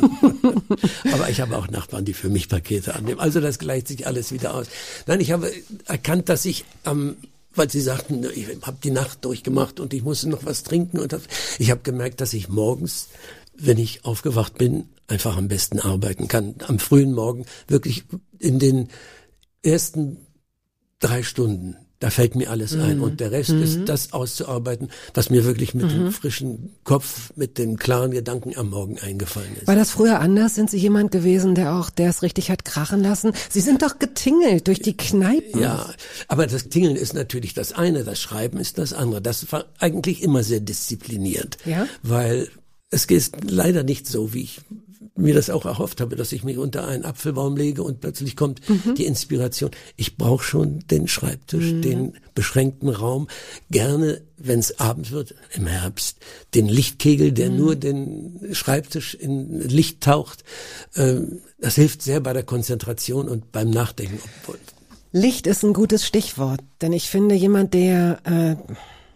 Aber ich habe auch Nachbarn, die für mich Pakete annehmen. Also das gleicht sich alles wieder aus. Nein, ich habe erkannt, dass ich am weil Sie sagten, ich habe die Nacht durchgemacht und ich musste noch was trinken. Und das, ich habe gemerkt, dass ich morgens, wenn ich aufgewacht bin, einfach am besten arbeiten kann. Am frühen Morgen, wirklich in den ersten drei Stunden, da fällt mir alles
Mhm.
ein. Und der Rest
Mhm.
ist das auszuarbeiten, was mir wirklich mit
Mhm.
dem frischen Kopf, mit den klaren Gedanken am Morgen eingefallen ist.
War das früher anders? Sind Sie jemand gewesen, der auch, der es richtig hat krachen lassen? Sie sind doch getingelt durch die Kneipen.
Ja, aber das Tingeln ist natürlich das eine, das Schreiben ist das andere. Das war eigentlich immer sehr diszipliniert.
Ja?
Weil es geht leider nicht so, wie ich mir das auch erhofft habe, dass ich mich unter einen Apfelbaum lege und plötzlich kommt
Mhm.
die Inspiration. Ich brauche schon den Schreibtisch,
Mhm.
den beschränkten Raum, gerne, wenn es Abend wird, im Herbst, den Lichtkegel, der
Mhm.
nur den Schreibtisch in Licht taucht. Ähm, Das hilft sehr bei der Konzentration und beim Nachdenken. Obwohl
Licht ist ein gutes Stichwort, denn ich finde, jemand, der äh,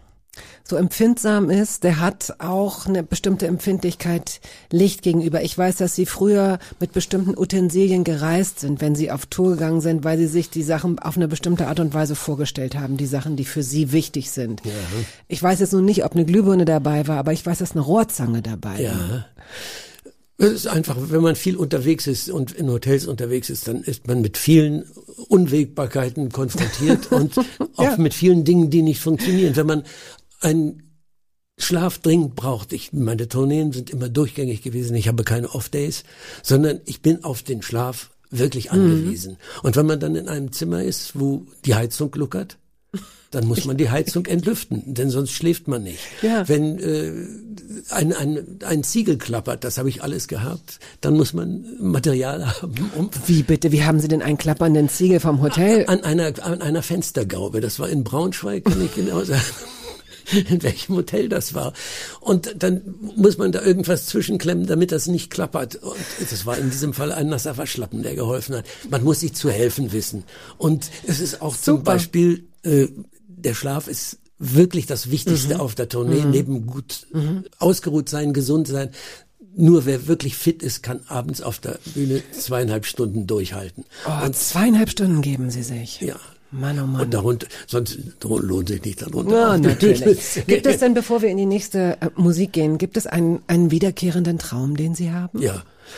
so empfindsam ist, der hat auch eine bestimmte Empfindlichkeit Licht gegenüber. Ich weiß, dass Sie früher mit bestimmten Utensilien gereist sind, wenn Sie auf Tour gegangen sind, weil Sie sich die Sachen auf eine bestimmte Art und Weise vorgestellt haben, die Sachen, die für Sie wichtig sind.
Ja.
Ich weiß jetzt nun nicht, ob eine Glühbirne dabei war, aber ich weiß, dass eine Rohrzange dabei war.
Ja. Es ist einfach, wenn man viel unterwegs ist und in Hotels unterwegs ist, dann ist man mit vielen Unwägbarkeiten konfrontiert und auch
Ja.
mit vielen Dingen, die nicht funktionieren. Wenn man einen Schlaf dringend braucht, ich, meine Tourneen sind immer durchgängig gewesen, ich habe keine Off-Days, sondern ich bin auf den Schlaf wirklich angewiesen.
Mhm.
Und wenn man dann in einem Zimmer ist, wo die Heizung gluckert, dann muss man die Heizung entlüften, denn sonst schläft man nicht.
Ja.
Wenn äh, ein, ein, ein Ziegel klappert, das habe ich alles gehabt, dann muss man Material haben. Um
Wie bitte, wie haben Sie denn einen klappernden Ziegel vom Hotel?
An einer, an einer Fenstergaube, das war in Braunschweig, kann ich genau sagen, in welchem Hotel das war. Und dann muss man da irgendwas zwischenklemmen, damit das nicht klappert. Und das war in diesem Fall ein nasser Waschlappen, der geholfen hat. Man muss sich zu helfen wissen. Und es ist auch zum
Super.
Beispiel, äh, der Schlaf ist wirklich das Wichtigste
Mhm.
auf der Tournee,
Mhm.
neben gut
Mhm.
ausgeruht sein, gesund sein. Nur wer wirklich fit ist, kann abends auf der Bühne zweieinhalb Stunden durchhalten.
Oh, zweieinhalb Stunden geben Sie sich.
Ja.
Mann, oh Mann.
Und darunter, sonst lohnt sich nicht darunter.
Ja,
auf die Bühne
natürlich.
zu gehen.
Gibt es denn, bevor wir in die nächste äh, Musik gehen, gibt es einen, einen wiederkehrenden Traum, den Sie haben?
Ja.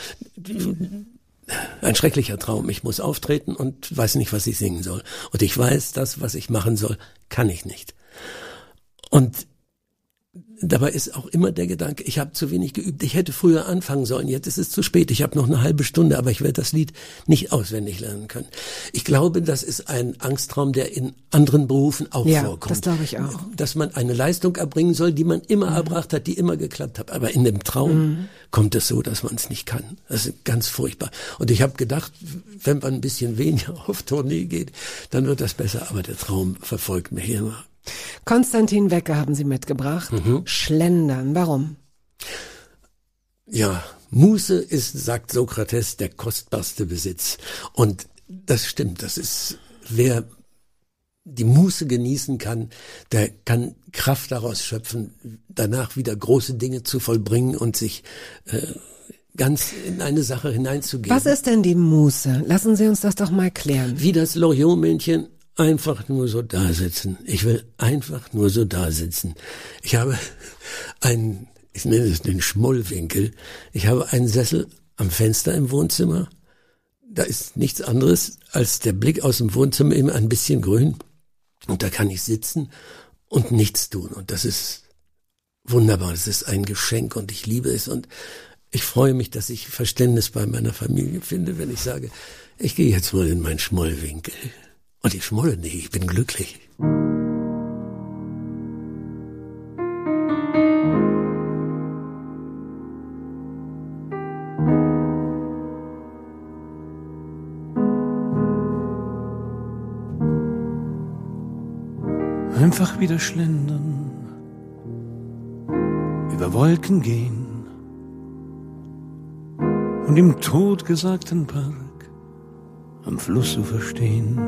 Ein schrecklicher Traum. Ich muss auftreten und weiß nicht, was ich singen soll. Und ich weiß, das, was ich machen soll, kann ich nicht. Und dabei ist auch immer der Gedanke, ich habe zu wenig geübt. Ich hätte früher anfangen sollen. Jetzt ist es zu spät. Ich habe noch eine halbe Stunde, aber ich werde das Lied nicht auswendig lernen können. Ich glaube, das ist ein Angsttraum, der in anderen Berufen auch
Ja,
vorkommt.
das glaube ich auch.
Dass man eine Leistung erbringen soll, die man immer erbracht hat, die immer geklappt hat. Aber in dem Traum
Mhm.
kommt es so, dass man es nicht kann. Das ist ganz furchtbar. Und ich habe gedacht, wenn man ein bisschen weniger auf Tournee geht, dann wird das besser. Aber der Traum verfolgt mich immer.
Konstantin Wecker haben Sie mitgebracht.
Mhm.
Schlendern. Warum?
Ja, Muße ist, sagt Sokrates, der kostbarste Besitz. Und das stimmt. Das ist, wer die Muße genießen kann, der kann Kraft daraus schöpfen, danach wieder große Dinge zu vollbringen und sich äh, ganz in eine Sache hineinzugeben.
Was ist denn die Muße? Lassen Sie uns das doch mal klären.
Wie das Loriot-Männchen, einfach nur so da sitzen. Ich will einfach nur so da sitzen. Ich habe einen ich nenne es den Schmollwinkel. Ich habe einen Sessel am Fenster im Wohnzimmer. Da ist nichts anderes als der Blick aus dem Wohnzimmer immer ein bisschen grün. Und da kann ich sitzen und nichts tun. Und das ist wunderbar. Das ist ein Geschenk und ich liebe es. Und ich freue mich, dass ich Verständnis bei meiner Familie finde, wenn ich sage, ich gehe jetzt mal in meinen Schmollwinkel. Und ich schmolle nicht, ich bin glücklich.
Einfach wieder schlendern, über Wolken gehen und im totgesagten Park am Flussufer stehen.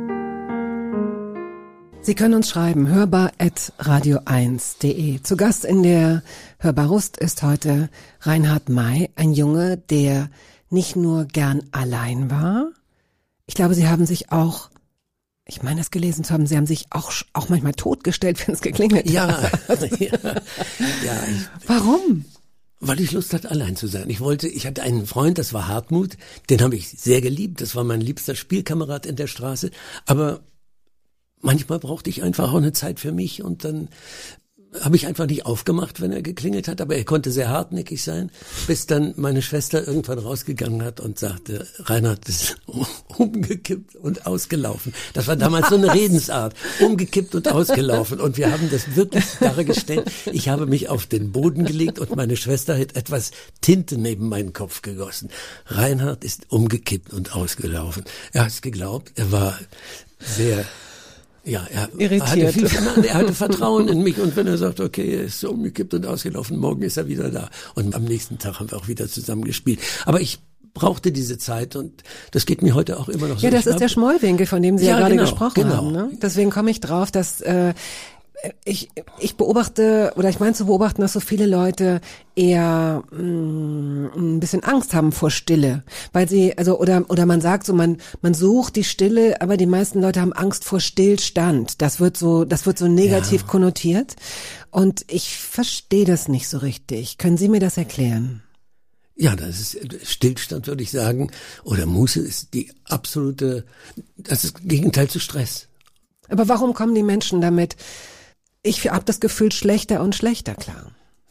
Sie können uns schreiben, hörbar at radio eins punkt de. Zu Gast in der Hörbar-Rust ist heute Reinhard May, ein Junge, der nicht nur gern allein war. Ich glaube, Sie haben sich auch Ich meine, es gelesen zu haben, Sie haben sich auch auch manchmal totgestellt, wenn es geklingelt
ja,
hat.
ja, ja. Ich,
Warum?
Weil ich Lust hatte, allein zu sein. Ich wollte, ich hatte einen Freund, das war Hartmut, den habe ich sehr geliebt. Das war mein liebster Spielkamerad in der Straße. Aber manchmal brauchte ich einfach auch eine Zeit für mich und dann habe ich einfach nicht aufgemacht, wenn er geklingelt hat, aber er konnte sehr hartnäckig sein, bis dann meine Schwester irgendwann rausgegangen hat und sagte, Reinhard ist umgekippt und ausgelaufen. Das war damals so eine Redensart, umgekippt und ausgelaufen und wir haben das wirklich dargestellt. Ich habe mich auf den Boden gelegt und meine Schwester hat etwas Tinte neben meinen Kopf gegossen. Reinhard ist umgekippt und ausgelaufen. Er hat es geglaubt, er war sehr... Ja, er
irritiert.
Hatte viel, er hatte Vertrauen in mich und wenn er sagt, okay, er ist so umgekippt und ausgelaufen, morgen ist er wieder da. Und am nächsten Tag haben wir auch wieder zusammen gespielt. Aber ich brauchte diese Zeit und das geht mir heute auch immer noch so.
Ja, das ist der Schmollwinkel, von dem Sie ja, ja gerade
genau,
gesprochen
genau.
haben. Ne? Deswegen komme ich drauf, dass äh, ich ich beobachte oder ich meine zu beobachten, dass so viele Leute eher mh, ein bisschen Angst haben vor Stille, weil sie also oder oder man sagt so, man man sucht die Stille, aber die meisten Leute haben Angst vor Stillstand. Das wird so das wird so negativ ja. konnotiert und ich verstehe das nicht so richtig. Können Sie mir das erklären?
Ja, das ist Stillstand, würde ich sagen, oder Muße ist die absolute, das ist das Gegenteil zu Stress.
Aber warum kommen die Menschen damit? Ich habe das Gefühl, schlechter und schlechter klar.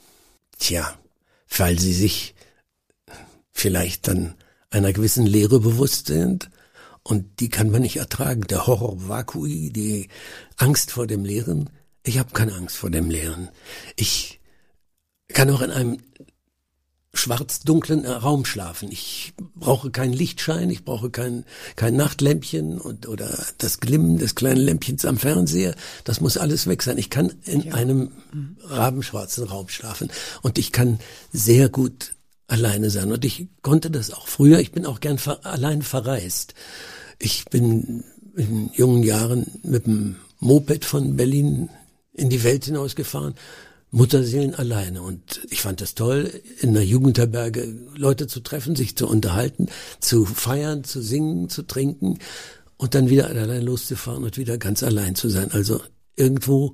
Tja, weil sie sich vielleicht dann einer gewissen Leere bewusst sind und die kann man nicht ertragen. Der Horror vacui, die Angst vor dem Leeren. Ich habe keine Angst vor dem Leeren. Ich kann auch in einem schwarz-dunklen Raum schlafen. Ich brauche keinen Lichtschein, ich brauche kein kein Nachtlämpchen und oder das Glimmen des kleinen Lämpchens am Fernseher. Das muss alles weg sein. Ich kann in ja. einem rabenschwarzen Raum schlafen und ich kann sehr gut alleine sein. Und ich konnte das auch früher. Ich bin auch gern ver- allein verreist. Ich bin in jungen Jahren mit dem Moped von Berlin in die Welt hinausgefahren. Mutterseelen alleine und ich fand das toll, in einer Jugendherberge Leute zu treffen, sich zu unterhalten, zu feiern, zu singen, zu trinken und dann wieder allein loszufahren und wieder ganz allein zu sein. Also irgendwo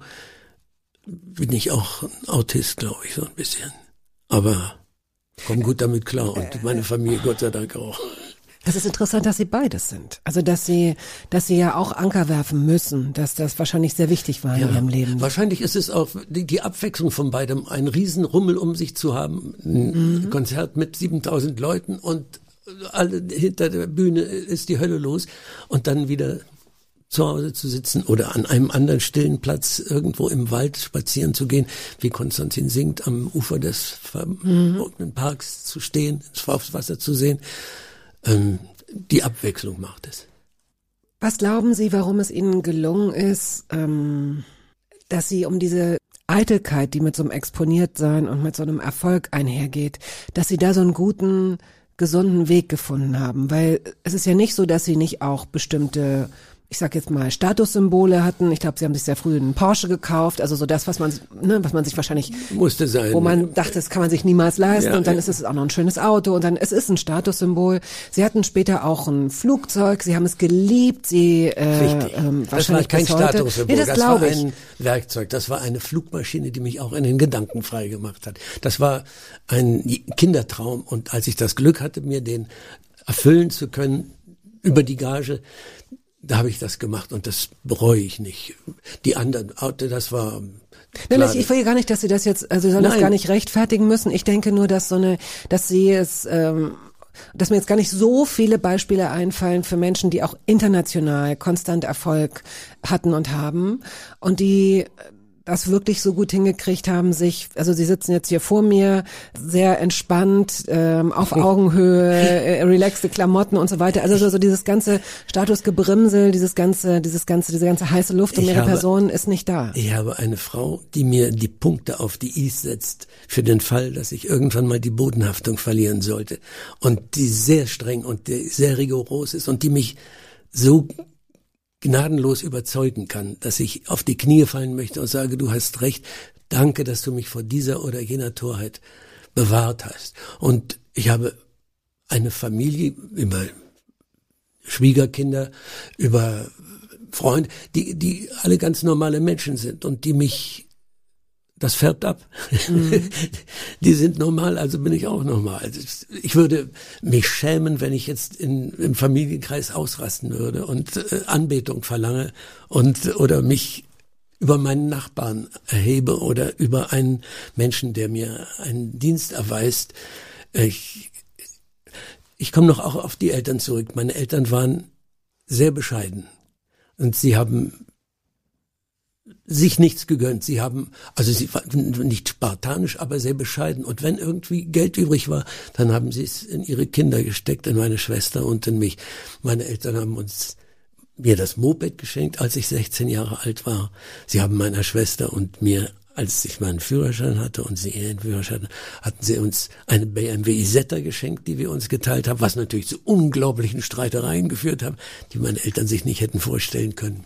bin ich auch ein Autist, glaube ich, so ein bisschen. Aber komme gut damit klar und meine Familie Gott sei Dank auch.
Es ist interessant, dass Sie beides sind. Also, dass Sie, dass Sie ja auch Anker werfen müssen, dass das wahrscheinlich sehr wichtig war ja, in Ihrem Leben.
Wahrscheinlich ist es auch die, die Abwechslung von beidem, ein Riesenrummel um sich zu haben, ein mhm. Konzert mit siebentausend Leuten und alle hinter der Bühne ist die Hölle los und dann wieder zu Hause zu sitzen oder an einem anderen stillen Platz irgendwo im Wald spazieren zu gehen, wie Konstantin singt, am Ufer des verbotenen mhm. Parks zu stehen, aufs Wasser zu sehen. Ähm, die Abwechslung macht es.
Was glauben Sie, warum es Ihnen gelungen ist, ähm, dass Sie um diese Eitelkeit, die mit so einem Exponiertsein und mit so einem Erfolg einhergeht, dass Sie da so einen guten, gesunden Weg gefunden haben? Weil es ist ja nicht so, dass Sie nicht auch bestimmte ich sag jetzt mal, Statussymbole hatten. Ich glaube, sie haben sich sehr früh einen Porsche gekauft, also so das, was man, ne, was man sich wahrscheinlich
musste sein,
wo man dachte, das kann man sich niemals leisten, ja, und dann ist es auch noch ein schönes Auto und dann es ist ein Statussymbol. Sie hatten später auch ein Flugzeug, sie haben es geliebt, sie äh, ähm,
das war kein Statussymbol,
nee, das,
das war
ich.
ein Werkzeug, das war eine Flugmaschine, die mich auch in den Gedanken frei gemacht hat. Das war ein Kindertraum und als ich das Glück hatte, mir den erfüllen zu können über die Gage, da habe ich das gemacht und das bereue ich nicht. Die anderen, das war...
Nein, ich, ich will ja gar nicht, dass Sie das jetzt, also Sie sollen Nein. das gar nicht rechtfertigen müssen. Ich denke nur, dass so eine, dass Sie es, ähm, dass mir jetzt gar nicht so viele Beispiele einfallen für Menschen, die auch international konstant Erfolg hatten und haben und die das wirklich so gut hingekriegt haben, sich, also sie sitzen jetzt hier vor mir, sehr entspannt, ähm, auf Augenhöhe, äh, relaxte Klamotten und so weiter. Also so, so dieses ganze Statusgebrimsel, dieses ganze, dieses ganze, diese ganze heiße Luft um ihre Person ist nicht da.
Ich habe eine Frau, die mir die Punkte auf die Is setzt für den Fall, dass ich irgendwann mal die Bodenhaftung verlieren sollte und die sehr streng und die sehr rigoros ist und die mich so gnadenlos überzeugen kann, dass ich auf die Knie fallen möchte und sage, du hast recht, danke, dass du mich vor dieser oder jener Torheit bewahrt hast. Und ich habe eine Familie über Schwiegerkinder, über Freunde, die, die alle ganz normale Menschen sind und die mich, das färbt ab. Mhm. Die sind normal, also bin ich auch normal. Ich würde mich schämen, wenn ich jetzt in, im Familienkreis ausrasten würde und äh, Anbetung verlange und oder mich über meinen Nachbarn erhebe oder über einen Menschen, der mir einen Dienst erweist. Ich, ich komme noch auch auf die Eltern zurück. Meine Eltern waren sehr bescheiden und sie haben sich nichts gegönnt. Sie haben, also sie waren nicht spartanisch, aber sehr bescheiden. Und wenn irgendwie Geld übrig war, dann haben sie es in ihre Kinder gesteckt, in meine Schwester und in mich. Meine Eltern haben uns mir das Moped geschenkt, als ich sechzehn Jahre alt war. Sie haben meiner Schwester und mir, als ich meinen Führerschein hatte und sie ihren Führerschein, hatten sie uns eine B M W Isetta geschenkt, die wir uns geteilt haben, was natürlich zu unglaublichen Streitereien geführt haben, die meine Eltern sich nicht hätten vorstellen können.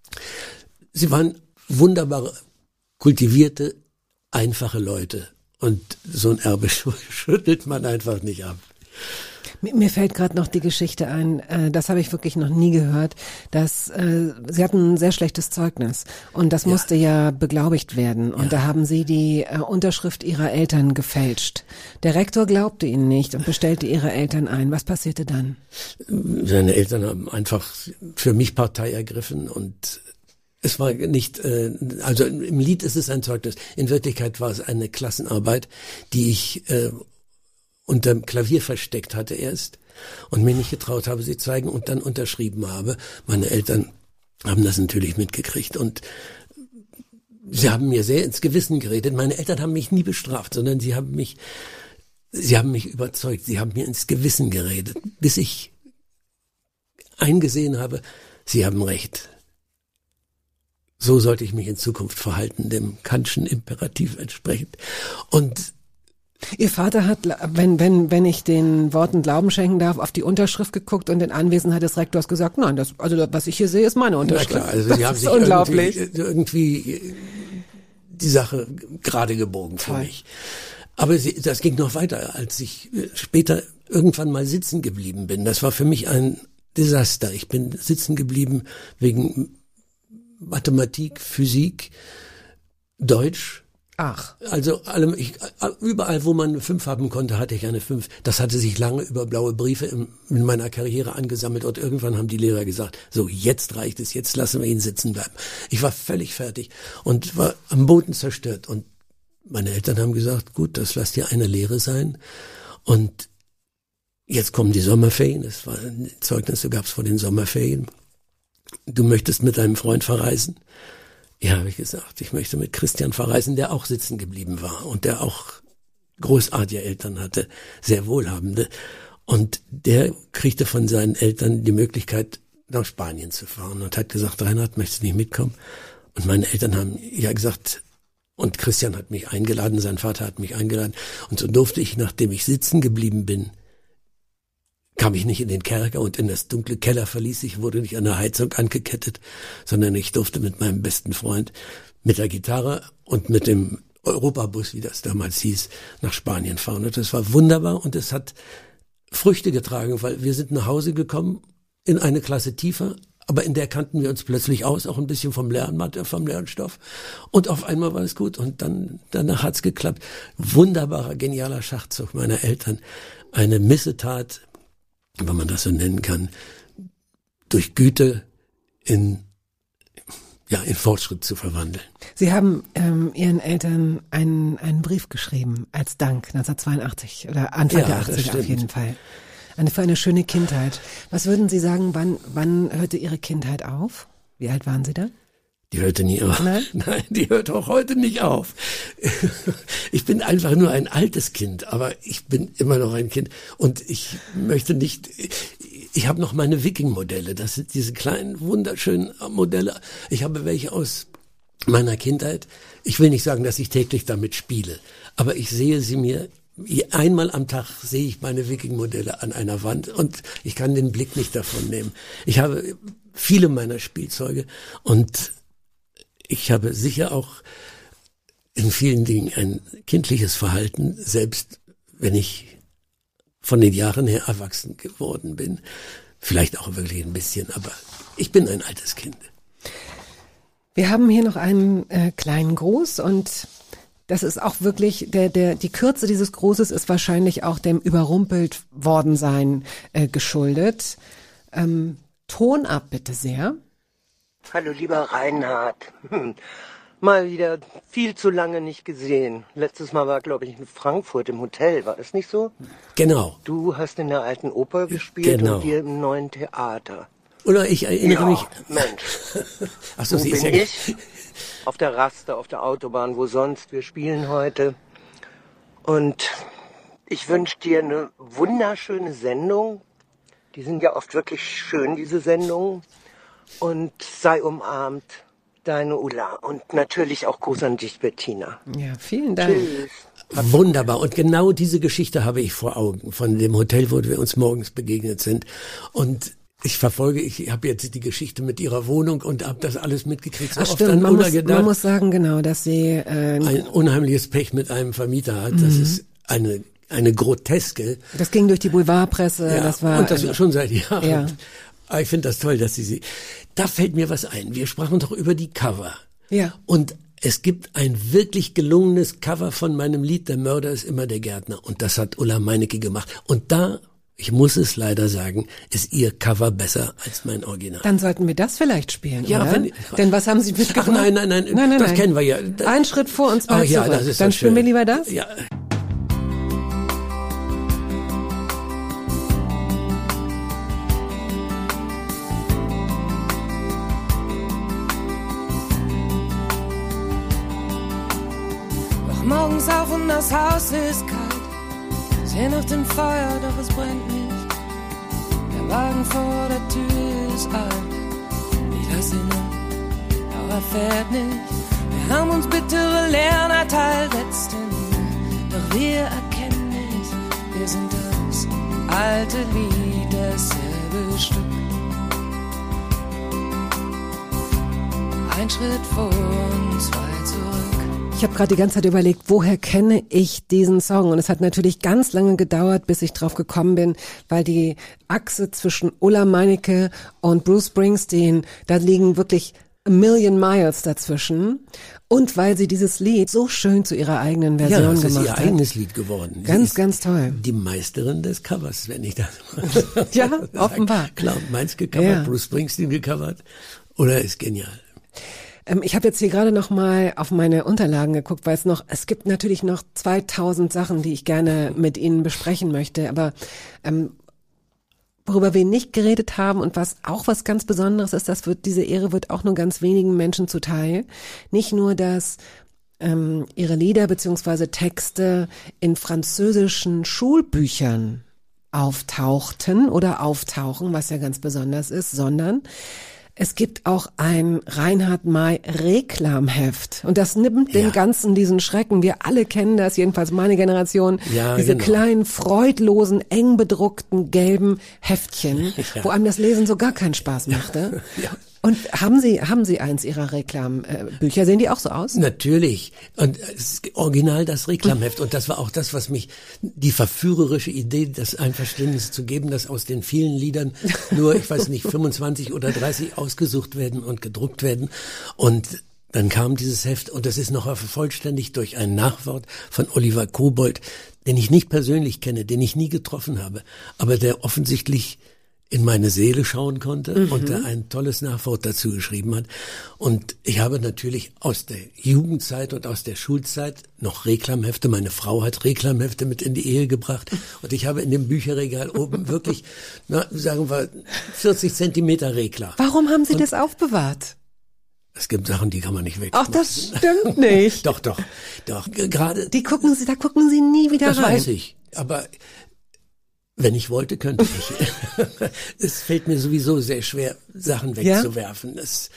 Sie waren wunderbare, kultivierte, einfache Leute. Und so ein Erbe schüttelt man einfach nicht ab.
Mir fällt gerade noch die Geschichte ein, äh, das habe ich wirklich noch nie gehört, dass äh, Sie hatten ein sehr schlechtes Zeugnis und das ja. musste ja beglaubigt werden und ja. da haben Sie die äh, Unterschrift Ihrer Eltern gefälscht. Der Rektor glaubte Ihnen nicht und bestellte Ihre Eltern ein. Was passierte dann?
Seine Eltern haben einfach für mich Partei ergriffen und es war nicht, äh, also im Lied ist es ein Zeugnis. In Wirklichkeit war es eine Klassenarbeit, die ich äh, unterm Klavier versteckt hatte erst und mir nicht getraut habe, sie zeigen und dann unterschrieben habe. Meine Eltern haben das natürlich mitgekriegt und sie haben mir sehr ins Gewissen geredet. Meine Eltern haben mich nie bestraft, sondern sie haben mich, sie haben mich überzeugt. Sie haben mir ins Gewissen geredet, bis ich eingesehen habe, sie haben recht. So sollte ich mich in Zukunft verhalten, dem Kantschen Imperativ entsprechend. Und
Ihr Vater hat, wenn wenn wenn ich den Worten Glauben schenken darf, auf die Unterschrift geguckt und in Anwesenheit des Rektors gesagt, nein, das also was ich hier sehe, ist meine Unterschrift.
Na klar, also Sie haben sich unglaublich. Irgendwie, irgendwie die Sache gerade gebogen für Toll. mich. Aber sie, das ging noch weiter, als ich später irgendwann mal sitzen geblieben bin. Das war für mich ein Desaster. Ich bin sitzen geblieben wegen Mathematik, Physik, Deutsch.
Ach.
Also allem, ich, überall, wo man eine fünf haben konnte, hatte ich eine fünf. Das hatte sich lange über blaue Briefe in, in meiner Karriere angesammelt und irgendwann haben die Lehrer gesagt, so jetzt reicht es, jetzt lassen wir ihn sitzen bleiben. Ich war völlig fertig und war am Boden zerstört und meine Eltern haben gesagt, gut, das lasst dir eine Lehre sein und jetzt kommen die Sommerferien, das war ein Zeugnis, so gab's vor den Sommerferien. Du möchtest mit deinem Freund verreisen? Ja, habe ich gesagt, ich möchte mit Christian verreisen, der auch sitzen geblieben war und der auch großartige Eltern hatte, sehr wohlhabende. Und der kriegte von seinen Eltern die Möglichkeit, nach Spanien zu fahren und hat gesagt, Reinhard, möchtest du nicht mitkommen? Und meine Eltern haben ja gesagt, und Christian hat mich eingeladen, sein Vater hat mich eingeladen. Und so durfte ich, nachdem ich sitzen geblieben bin, kam ich nicht in den Kerker und in das dunkle Kellerverlies. Ich wurde nicht an der Heizung angekettet, sondern ich durfte mit meinem besten Freund mit der Gitarre und mit dem Europabus, wie das damals hieß, nach Spanien fahren. Und das war wunderbar und es hat Früchte getragen, weil wir sind nach Hause gekommen in eine Klasse tiefer, aber in der kannten wir uns plötzlich aus, auch ein bisschen vom Lernmatte, vom Lernstoff. Und auf einmal war es gut und dann danach hat's geklappt. Wunderbarer, genialer Schachzug meiner Eltern. Eine Missetat, wenn man das so nennen kann, durch Güte in ja in Fortschritt zu verwandeln.
Sie haben ähm, Ihren Eltern einen einen Brief geschrieben als Dank neunzehnhundertzweiundachtzig oder Anfang
ja,
der achtziger auf jeden Fall. Eine für eine schöne Kindheit. Was würden Sie sagen, wann wann hörte Ihre Kindheit auf? Wie alt waren Sie da?
Die hörte nie auf.
Nein?
Nein, die hört auch heute nicht auf. Ich bin einfach nur ein altes Kind, aber ich bin immer noch ein Kind und ich möchte nicht, ich habe noch meine Viking-Modelle, das sind diese kleinen, wunderschönen Modelle. Ich habe welche aus meiner Kindheit. Ich will nicht sagen, dass ich täglich damit spiele, aber ich sehe sie mir einmal am Tag sehe ich meine Viking-Modelle an einer Wand und ich kann den Blick nicht davon nehmen. Ich habe viele meiner Spielzeuge und ich habe sicher auch in vielen Dingen ein kindliches Verhalten, selbst wenn ich von den Jahren her erwachsen geworden bin. Vielleicht auch wirklich ein bisschen, aber ich bin ein altes Kind.
Wir haben hier noch einen äh, kleinen Gruß und das ist auch wirklich, der, der, die Kürze dieses Grußes ist wahrscheinlich auch dem überrumpelt worden sein äh, geschuldet. Ähm, Ton ab, bitte sehr.
Hallo, lieber Reinhard. Hm. Mal wieder viel zu lange nicht gesehen. Letztes Mal war, glaube ich, in Frankfurt im Hotel, war es nicht so?
Genau.
Du hast in der alten Oper gespielt
Genau.
und wir im neuen Theater.
Oder ich erinnere
ja,
mich...
Mensch.
Ach so,
Wo
sie
bin
ist ja...
ich? Auf der Raster, auf der Autobahn, wo sonst? Wir spielen heute. Und ich wünsche dir eine wunderschöne Sendung. Die sind ja oft wirklich schön, diese Sendungen. Und sei umarmt, deine Ulla. Und natürlich auch Gruß an dich, Bettina.
Ja, vielen Dank.
Tschüss.
Wunderbar. Und genau diese Geschichte habe ich vor Augen, von dem Hotel, wo wir uns morgens begegnet sind. Und ich verfolge, ich habe jetzt die Geschichte mit ihrer Wohnung und habe das alles mitgekriegt. So
Ach
oft
stimmt,
an
man
Ulla
muss,
gedacht.
man muss sagen, genau, dass sie... Äh,
ein unheimliches Pech mit einem Vermieter hat. Das
Mhm.
ist eine eine groteske.
Das ging durch die Boulevardpresse.
Ja,
das war
und das
eine,
schon seit Jahren.
Ja.
Aber ich finde das toll, dass sie sie... Da fällt mir was ein. Wir sprachen doch über die Cover.
Ja.
Und es gibt ein wirklich gelungenes Cover von meinem Lied Der Mörder ist immer der Gärtner. Und das hat Ulla Meinecke gemacht. Und da... Ich muss es leider sagen, ist ihr Cover besser als mein Original.
Dann sollten wir das vielleicht spielen,
Ja,
oder?
wenn-
Denn was haben Sie mitgebracht?
Ach nein, nein, nein,
nein, nein
das
nein.
kennen wir ja.
Ein Schritt vor und zwei
Ach ja,
zurück.
das ist
Dann
doch
spielen wir
schön.
lieber das?
Ja.
Wach morgens auf und das Haus ist kalt. Seh nach dem Feuer, doch es brennt nicht. Der Wagen vor der Tür ist alt. Ich lass ihn an, doch er fährt nicht. Wir haben uns bittere Lehren erteilt letzten. Doch wir erkennen nicht, wir sind das alte Lied, dasselbe Stück. Ein Schritt vor und zwei zurück.
Ich habe gerade die ganze Zeit überlegt, woher kenne ich diesen Song? Und es hat natürlich ganz lange gedauert, bis ich drauf gekommen bin, weil die Achse zwischen Ulla Meinecke und Bruce Springsteen, da liegen wirklich a million miles dazwischen. Und weil sie dieses Lied so schön zu ihrer eigenen Version
Ja, das ist
gemacht
ihr
hat.
eigenes Lied geworden. Sie
Ganz,
ist
ganz toll.
Die Meisterin des Covers, wenn ich das
Ja, offenbar.
Klar, meins gecovert,
Ja.
Bruce Springsteen gecovert. Oder ist genial.
Ähm, ich habe jetzt hier gerade noch mal auf meine Unterlagen geguckt, weil es noch, es gibt natürlich noch zweitausend Sachen, die ich gerne mit Ihnen besprechen möchte, aber ähm, worüber wir nicht geredet haben und was auch was ganz Besonderes ist, das wird, diese Ehre wird auch nur ganz wenigen Menschen zuteil. Nicht nur, dass ähm, ihre Lieder beziehungsweise Texte in französischen Schulbüchern auftauchten oder auftauchen, was ja ganz besonders ist, sondern Es gibt auch ein Reinhard May Reklamheft und das nimmt
Ja.
den ganzen, diesen Schrecken. Wir alle kennen das, jedenfalls meine Generation.
Ja,
diese
genau.
kleinen, freudlosen, eng bedruckten, gelben Heftchen,
Ja.
wo einem das Lesen so gar keinen Spaß machte.
Ja.
Und haben Sie, haben Sie eins Ihrer Reklambücher? Sehen die auch so aus?
Natürlich. Und es ist original das Reklamheft. Und das war auch das, was mich, die verführerische Idee, das Einverständnis zu geben, dass aus den vielen Liedern nur, ich weiß nicht, fünfundzwanzig oder dreißig ausgesucht werden und gedruckt werden. Und dann kam dieses Heft und das ist noch vervollständigt durch ein Nachwort von Oliver Kobold, den ich nicht persönlich kenne, den ich nie getroffen habe, aber der offensichtlich in meine Seele schauen konnte
Mhm.
und der ein tolles Nachwort dazu geschrieben hat. Und ich habe natürlich aus der Jugendzeit und aus der Schulzeit noch Reklamhefte. Meine Frau hat Reklamhefte mit in die Ehe gebracht. Und ich habe in dem Bücherregal oben wirklich, na, sagen wir, vierzig Zentimeter Reklam.
Warum haben Sie
und
das aufbewahrt?
Es gibt Sachen, die kann man nicht weg.
Ach, das stimmt nicht.
Doch, doch, doch. Gerade.
Die gucken Sie, da gucken Sie nie wieder
Das
rein.
weiß ich. Aber wenn ich wollte, könnte ich. Es fällt mir sowieso sehr schwer, Sachen wegzuwerfen. Ja? Es,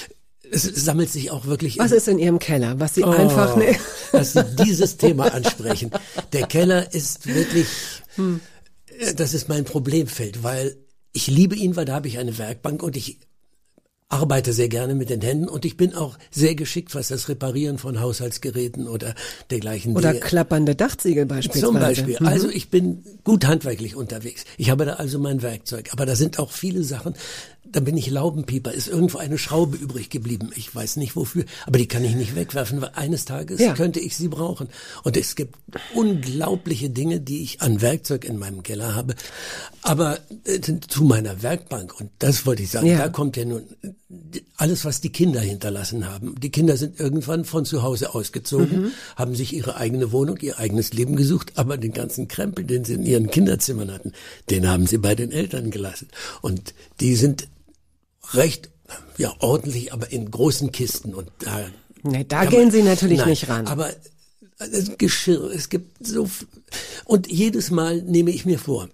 es sammelt sich auch wirklich.
Was
in,
ist in Ihrem Keller, was Sie
oh,
einfach ne
dass Sie dieses Thema ansprechen. Der Keller ist wirklich, hm. das ist mein Problemfeld, weil ich liebe ihn, weil da habe ich eine Werkbank und ich arbeite sehr gerne mit den Händen und ich bin auch sehr geschickt, was das Reparieren von Haushaltsgeräten oder dergleichen
Oder
Dinge.
klappernde Dachziegel beispielsweise.
Zum Beispiel.
Mhm.
Also ich bin gut handwerklich unterwegs. Ich habe da also mein Werkzeug. Aber da sind auch viele Sachen, da bin ich Laubenpieper. Ist irgendwo eine Schraube übrig geblieben. Ich weiß nicht wofür, aber die kann ich nicht wegwerfen, weil eines Tages
ja.
könnte ich sie brauchen. Und es gibt unglaubliche Dinge, die ich an Werkzeug in meinem Keller habe. Aber äh, zu meiner Werkbank, und das wollte ich sagen,
ja.
da kommt ja nun alles, was die Kinder hinterlassen haben. Die Kinder sind irgendwann von zu Hause ausgezogen, mhm. haben sich ihre eigene Wohnung, ihr eigenes Leben gesucht, aber den ganzen Krempel, den sie in ihren Kinderzimmern hatten, den haben sie bei den Eltern gelassen. Und die sind recht, ja, ordentlich, aber in großen Kisten. Und da,
nee, da gehen man, sie natürlich
nein,
nicht ran.
Aber das Geschirr, es gibt so, und jedes Mal nehme ich mir vor,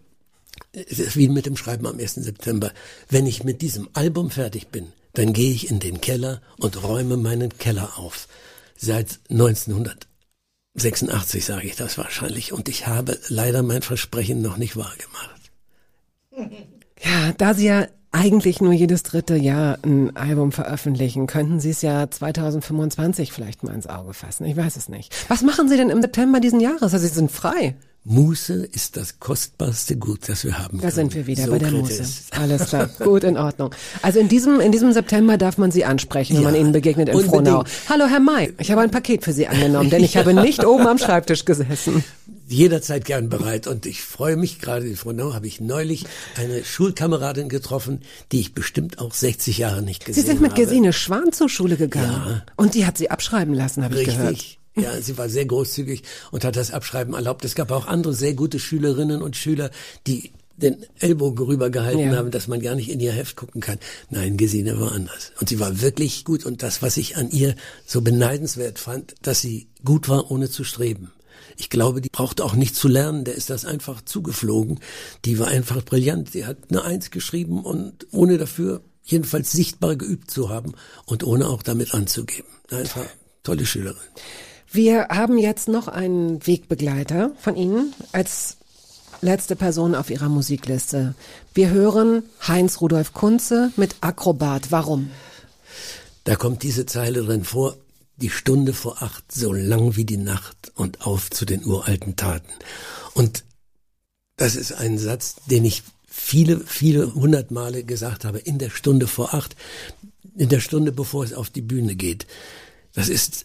es ist wie mit dem Schreiben am ersten September, wenn ich mit diesem Album fertig bin, dann gehe ich in den Keller und räume meinen Keller auf. Seit neunzehnhundertsechsundachtzig sage ich das wahrscheinlich. Und ich habe leider mein Versprechen noch nicht wahr gemacht.
Ja, da Sie ja eigentlich nur jedes dritte Jahr ein Album veröffentlichen, könnten Sie es ja zweitausendfünfundzwanzig vielleicht mal ins Auge fassen. Ich weiß es nicht. Was machen Sie denn im September diesen Jahres? Also Sie sind frei.
Muße ist das kostbarste Gut, das wir haben
Da
können.
sind wir wieder
so
bei der Muße. Alles klar, gut, in Ordnung. Also in diesem in diesem September darf man Sie ansprechen, wenn ja, man Ihnen begegnet in unbedingt. Frohnau. Hallo Herr May, ich habe ein Paket für Sie angenommen, denn ich ja. habe nicht oben am Schreibtisch gesessen.
Jederzeit gern bereit und ich freue mich, gerade in Frohnau habe ich neulich eine Schulkameradin getroffen, die ich bestimmt auch sechzig Jahre nicht gesehen habe.
Sie sind mit Gesine Schwan zur Schule gegangen
ja.
und die hat Sie abschreiben lassen, habe ich gehört.
Richtig. Ja, sie war sehr großzügig und hat das Abschreiben erlaubt. Es gab auch andere sehr gute Schülerinnen und Schüler, die den Ellbogen rübergehalten ja. haben, dass man gar nicht in ihr Heft gucken kann. Nein, Gesine war anders. Und sie war wirklich gut. Und das, was ich an ihr so beneidenswert fand, dass sie gut war, ohne zu streben. Ich glaube, die brauchte auch nicht zu lernen, der ist das einfach zugeflogen. Die war einfach brillant. Sie hat eine Eins geschrieben und ohne dafür jedenfalls sichtbar geübt zu haben und ohne auch damit anzugeben. Einfach tolle Schülerin.
Wir haben jetzt noch einen Wegbegleiter von Ihnen als letzte Person auf Ihrer Musikliste. Wir hören Heinz Rudolf Kunze mit Akrobat. Warum?
Da kommt diese Zeile drin vor: Die Stunde vor acht, so lang wie die Nacht und auf zu den uralten Taten. Und das ist ein Satz, den ich viele, viele hundert Male gesagt habe. In der Stunde vor acht, in der Stunde bevor es auf die Bühne geht. Das ist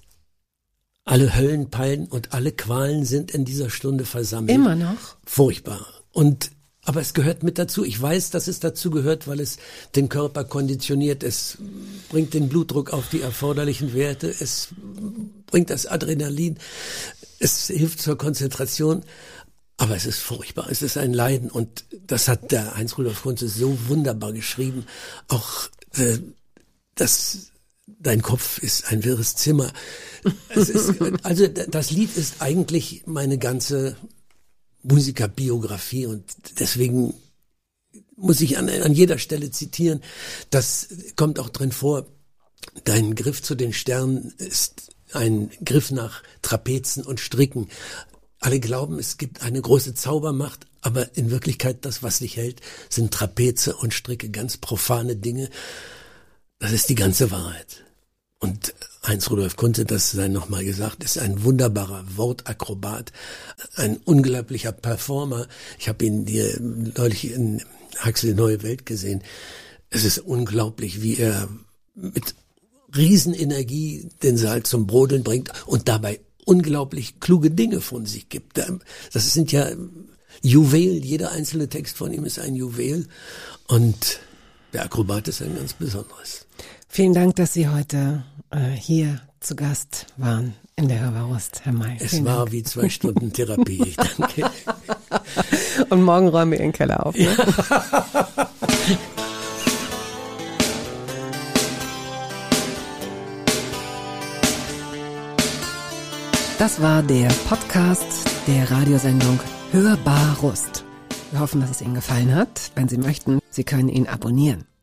alle Höllenpeilen und alle Qualen sind in dieser Stunde versammelt.
Immer noch?
Furchtbar. Und aber es gehört mit dazu. Ich weiß, dass es dazu gehört, weil es den Körper konditioniert. Es bringt den Blutdruck auf die erforderlichen Werte. Es bringt das Adrenalin. Es hilft zur Konzentration. Aber es ist furchtbar. Es ist ein Leiden. Und das hat der Heinz Rudolf Kunze so wunderbar geschrieben. Auch äh, das... Dein Kopf ist ein wirres Zimmer. Es ist, also das Lied ist eigentlich meine ganze Musikerbiografie und deswegen muss ich an, an jeder Stelle zitieren, das kommt auch drin vor, dein Griff zu den Sternen ist ein Griff nach Trapezen und Stricken. Alle glauben, es gibt eine große Zaubermacht, aber in Wirklichkeit das, was dich hält, sind Trapeze und Stricke, ganz profane Dinge. Das ist die ganze Wahrheit. Und Heinz Rudolf Kunze, das sei nochmal gesagt, ist ein wunderbarer Wortakrobat, ein unglaublicher Performer. Ich habe ihn dir neulich in Axel Neue Welt gesehen. Es ist unglaublich, wie er mit Riesenenergie den Saal zum Brodeln bringt und dabei unglaublich kluge Dinge von sich gibt. Das sind ja Juwel, jeder einzelne Text von ihm ist ein Juwel und der Akrobat ist ein ganz besonderes.
Vielen Dank, dass Sie heute äh, hier zu Gast waren in der Hörbarust, Herr May.
Es
Vielen
war
Dank.
wie zwei Stunden Therapie, ich danke.
Und morgen räumen wir Ihren Keller auf. Ne?
Ja.
Das war der Podcast der Radiosendung Hörbarust. Wir hoffen, dass es Ihnen gefallen hat. Wenn Sie möchten, Sie können ihn abonnieren.